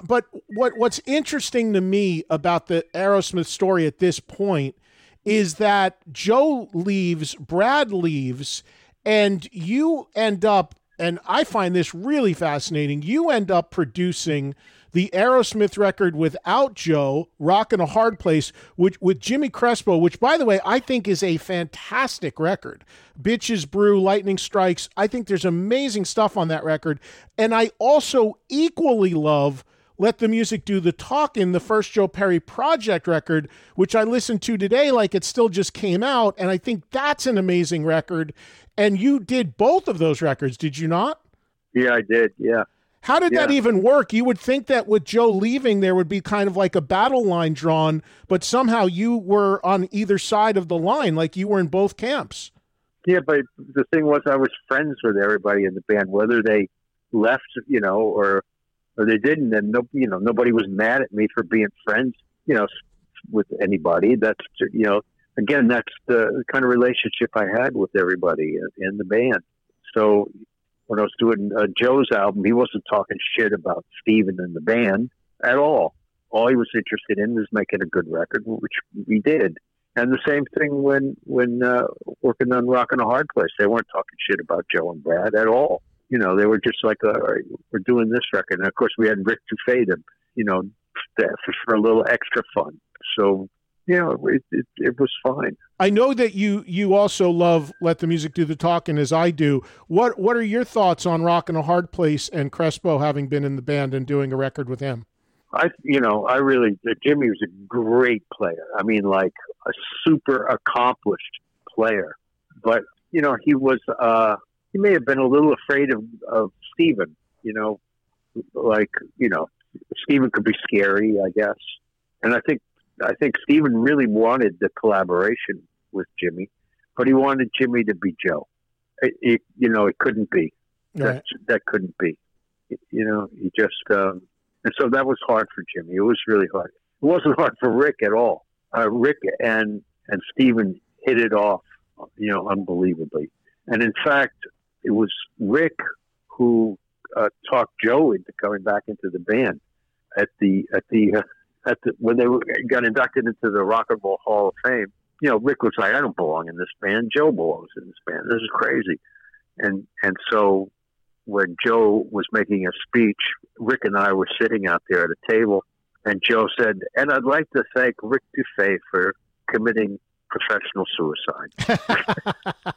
Speaker 7: what's interesting to me about the Aerosmith story at this point is that Joe leaves, Brad leaves, and you end up, and I find this really fascinating, you end up producing the Aerosmith record without Joe, Rockin' a Hard Place, with Jimmy Crespo, which, by the way, I think is a fantastic record. Bitches Brew, Lightning Strikes. I think there's amazing stuff on that record. And I also equally love Let the Music Do the Talkin', the first Joe Perry Project record, which I listened to today like it still just came out. And I think that's an amazing record. And you did both of those records, did you not?
Speaker 4: Yeah, I did, yeah.
Speaker 7: How did that even work? You would think that with Joe leaving, there would be kind of like a battle line drawn, but somehow you were on either side of the line, like you were in both camps.
Speaker 4: Yeah, but the thing was, I was friends with everybody in the band, whether they left, or they didn't, and nobody was mad at me for being friends, with anybody. That's, again, that's the kind of relationship I had with everybody in the band. So when I was doing Joe's album, he wasn't talking shit about Steven and the band at all. All he was interested in was making a good record, which we did. And the same thing when working on Rockin' a Hard Place. They weren't talking shit about Joe and Brad at all. They were just like, all right, we're doing this record. And, of course, we had Rick Dufay for a little extra fun. So, it was fine.
Speaker 7: I know that you also love Let the Music Do the Talking, as I do. What are your thoughts on Rockin' a Hard Place and Crespo having been in the band and doing a record with him?
Speaker 4: Jimmy was a great player. I mean, like a super accomplished player. But, he was, he may have been a little afraid of Steven, Steven could be scary, I guess. And I think Steven really wanted the collaboration with Jimmy, but he wanted Jimmy to be Joe. It couldn't be.
Speaker 7: Right.
Speaker 4: That couldn't be. He just, and so that was hard for Jimmy. It was really hard. It wasn't hard for Rick at all. Rick and Steven hit it off, unbelievably. And in fact, it was Rick who talked Joe into coming back into the band when they got inducted into the Rock and Roll Hall of Fame. Rick was like, I don't belong in this band. Joe belongs in this band. This is crazy. And so when Joe was making a speech, Rick and I were sitting out there at a table, and Joe said, and I'd like to thank Rick Dufay for committing professional suicide.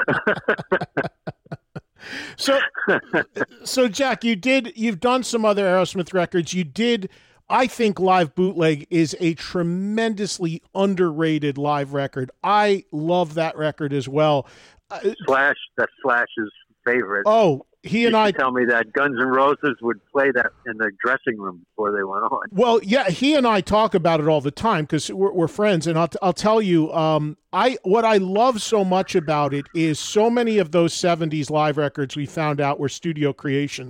Speaker 7: So Jack, you've done some other Aerosmith records. I think Live Bootleg is a tremendously underrated live record. I love that record as well.
Speaker 4: Slash, that's Slash's favorite.
Speaker 7: Oh, he and I
Speaker 4: tell me that Guns N' Roses would play that in the dressing room before they went on.
Speaker 7: Well, yeah, he and I talk about it all the time because we're friends, and I'll tell you, what I love so much about it is so many of those 70s live records we found out were studio creations.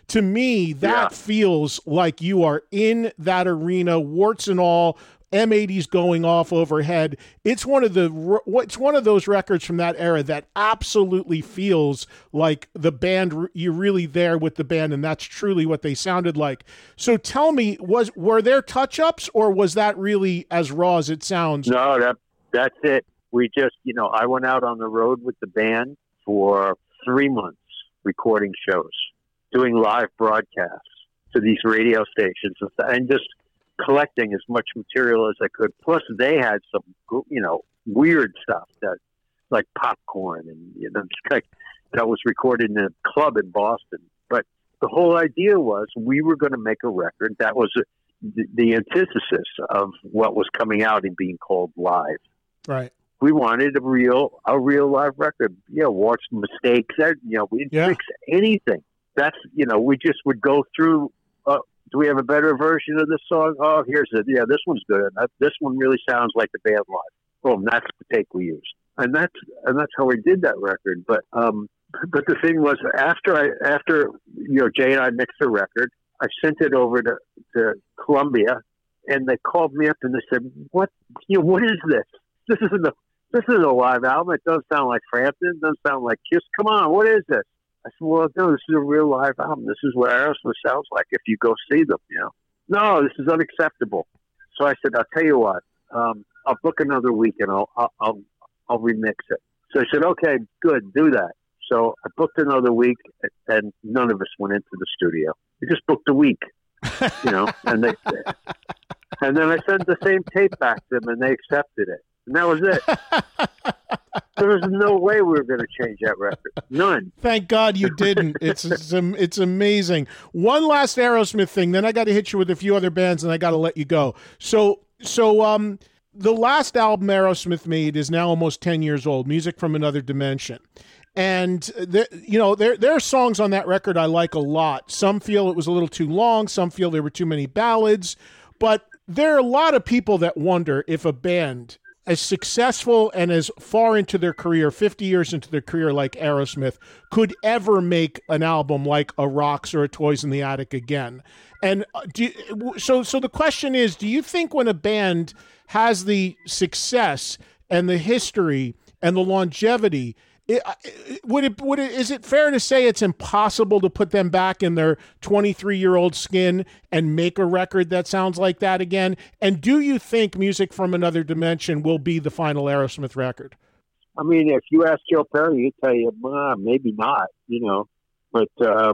Speaker 7: To me, that feels like you are in that arena, warts and all, M80s going off overhead. It's one of those records from that era that absolutely feels like the band, you're really there with the band, and that's truly what they sounded like. So tell me, were there touch-ups, or was that really as raw as it sounds?
Speaker 4: No, that's it. We just, I went out on the road with the band for 3 months recording shows, doing live broadcasts to these radio stations, and just collecting as much material as I could. Plus, they had some, weird stuff that, like Popcorn, and that was recorded in a club in Boston. But the whole idea was we were going to make a record that was the antithesis of what was coming out and being called live.
Speaker 7: Right.
Speaker 4: We wanted a real live record. Watch mistakes. We didn't fix anything. That's we just would go through. Do we have a better version of this song? Oh, here's it. Yeah, this one's good. This one really sounds like the band live. Boom, that's the take we used, and that's how we did that record. But the thing was, after Jay and I mixed the record, I sent it over to Columbia, and they called me up and they said, "What is this? This isn't a live album. It doesn't sound like Frampton. It doesn't sound like Kiss. Come on, what is this?" I said, "Well, no, this is a real live album. This is what Aerosmith sounds like if you go see them, No, this is unacceptable." So I said, "I'll tell you what, I'll book another week and I'll remix it." So I said, "Okay, good, do that." So I booked another week, and none of us went into the studio. We just booked a week, and then I sent the same tape back to them, and they accepted it. And that was it. There was no way we were going to change that record. None.
Speaker 7: Thank God you didn't. It's amazing. One last Aerosmith thing, then I got to hit you with a few other bands, and I got to let you go. So the last album Aerosmith made is now almost 10 years old, Music from Another Dimension. And there are songs on that record I like a lot. Some feel it was a little too long. Some feel there were too many ballads. But there are a lot of people that wonder if a band as successful and as far into their career, 50 years into their career like Aerosmith, could ever make an album like a Rocks or a Toys in the Attic again. And so the question is, do you think when a band has the success and the history and the longevity, is it fair to say it's impossible to put them back in their 23-year-old skin and make a record that sounds like that again? And do you think Music from Another Dimension will be the final Aerosmith record?
Speaker 4: I mean, if you ask Joe Perry, he'd tell you, maybe not, But,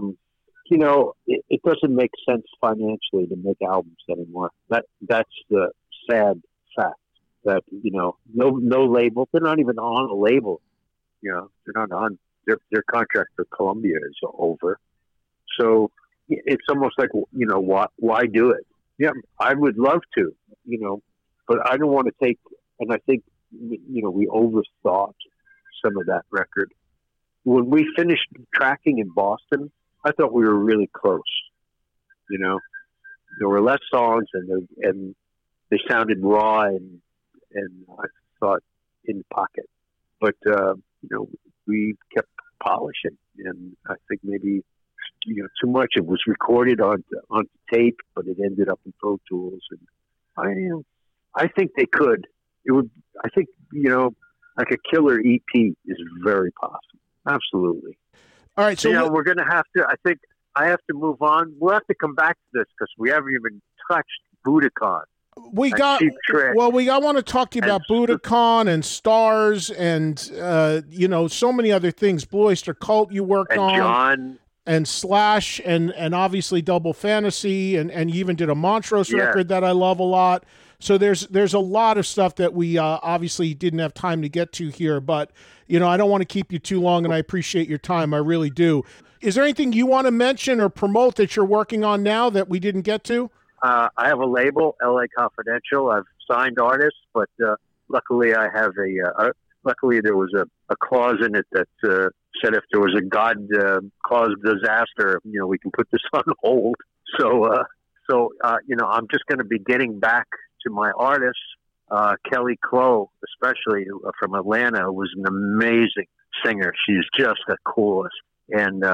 Speaker 4: it doesn't make sense financially to make albums anymore. That's the sad fact that, no label. They're not even on a label. They're not on their contract with Columbia is over. So it's almost like, why do it? Yeah, I would love to, but I don't want to take, and I think, we overthought some of that record. When we finished tracking in Boston, I thought we were really close. There were less songs and they sounded raw and I thought in pocket. But, we kept polishing, and I think maybe, too much. It was recorded on tape, but it ended up in Pro Tools. And I think they could. It would. I think like a killer EP is very possible. Absolutely.
Speaker 7: All right. So
Speaker 4: we're going to have to. I think I have to move on. We'll have to come back to this because we haven't even touched Budokan.
Speaker 7: I want to talk to you about Budokan and Stars and, so many other things. Blue Oyster Cult you worked on.
Speaker 4: John.
Speaker 7: And Slash and obviously Double Fantasy and you even did a Montrose record that I love a lot. So there's a lot of stuff that we obviously didn't have time to get to here. But, I don't want to keep you too long, and I appreciate your time. I really do. Is there anything you want to mention or promote that you're working on now that we didn't get to?
Speaker 4: I have a label, LA Confidential. I've signed artists, but luckily I have luckily there was a clause in it that said if there was a God-caused disaster, we can put this on hold. So I'm just going to be getting back to my artists. Kelly Crow, especially from Atlanta, was an amazing singer. She's just the coolest. And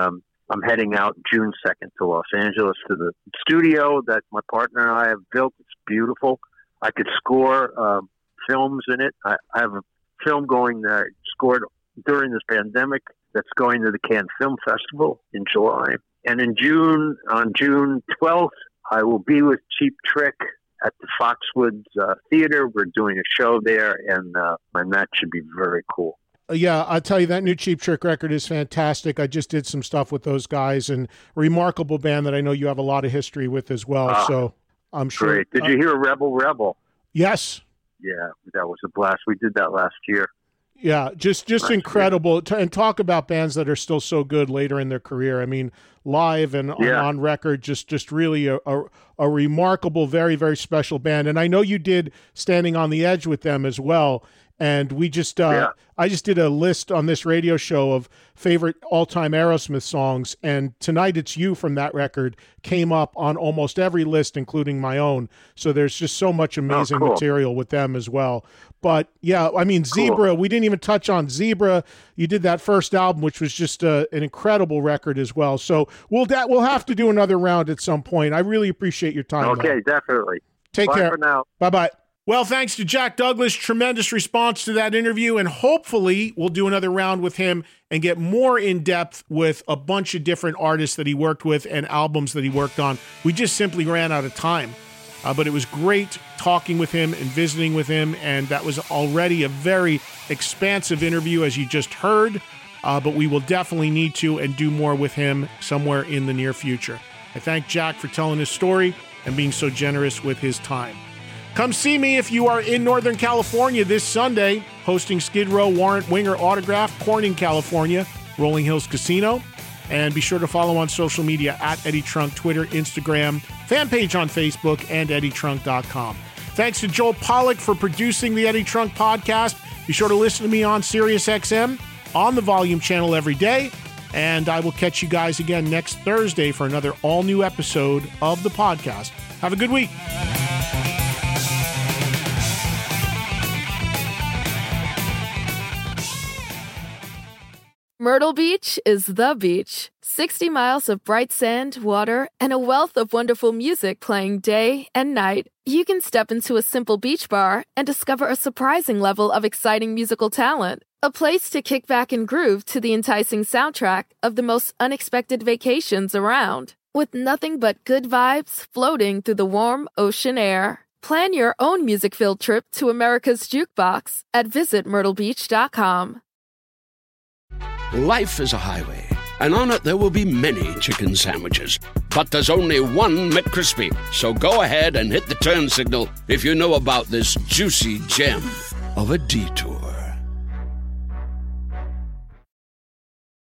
Speaker 4: I'm heading out June 2nd to Los Angeles to the studio that my partner and I have built. It's beautiful. I could score films in it. I have a film going there, scored during this pandemic, that's going to the Cannes Film Festival in July. And in June, on June 12th, I will be with Cheap Trick at the Foxwoods Theater. We're doing a show there, and that should be very cool.
Speaker 7: Yeah, I'll tell you, that new Cheap Trick record is fantastic. I just did some stuff with those guys, and remarkable band that I know you have a lot of history with as well. So I'm sure.
Speaker 4: Great. Did you hear Rebel Rebel?
Speaker 7: Yes.
Speaker 4: Yeah, that was a blast. We did that last year.
Speaker 7: Yeah, just incredible. And talk about bands that are still so good later in their career. I mean, live and on record, just really a remarkable, very, very special band. And I know you did Standing on the Edge with them as well. And we just, I just did a list on this radio show of favorite all-time Aerosmith songs, and Tonight It's You from that record came up on almost every list, including my own. So there's just so much amazing material with them as well. But yeah, I mean, Zebra, we didn't even touch on Zebra. You did that first album, which was just an incredible record as well. So we'll have to do another round at some point. I really appreciate your time.
Speaker 4: Okay, definitely.
Speaker 7: Take care.
Speaker 4: Bye for now.
Speaker 7: Bye-bye. Well, thanks to Jack Douglas, tremendous response to that interview, and hopefully we'll do another round with him and get more in depth with a bunch of different artists that he worked with and albums that he worked on. We just simply ran out of time, but it was great talking with him and visiting with him, and that was already a very expansive interview, as you just heard, but we will definitely need to and do more with him somewhere in the near future. I thank Jack for telling his story and being so generous with his time. Come see me if you are in Northern California this Sunday, hosting Skid Row Warrant Winger Autograph, Corning, California, Rolling Hills Casino. And be sure to follow on social media at Eddie Trunk, Twitter, Instagram, fan page on Facebook, and EddieTrunk.com. Thanks to Joel Pollack for producing the Eddie Trunk podcast. Be sure to listen to me on SiriusXM on the Volume channel every day. And I will catch you guys again next Thursday for another all-new episode of the podcast. Have a good week.
Speaker 1: Myrtle Beach is the beach. 60 miles of bright sand, water, and a wealth of wonderful music playing day and night. You can step into a simple beach bar and discover a surprising level of exciting musical talent. A place to kick back and groove to the enticing soundtrack of the most unexpected vacations around. With nothing but good vibes floating through the warm ocean air. Plan your own music-filled trip to America's Jukebox at visitmyrtlebeach.com.
Speaker 2: Life is a highway, and on it there will be many chicken sandwiches. But there's only one McCrispy. So go ahead and hit the turn signal if you know about this juicy gem of a detour.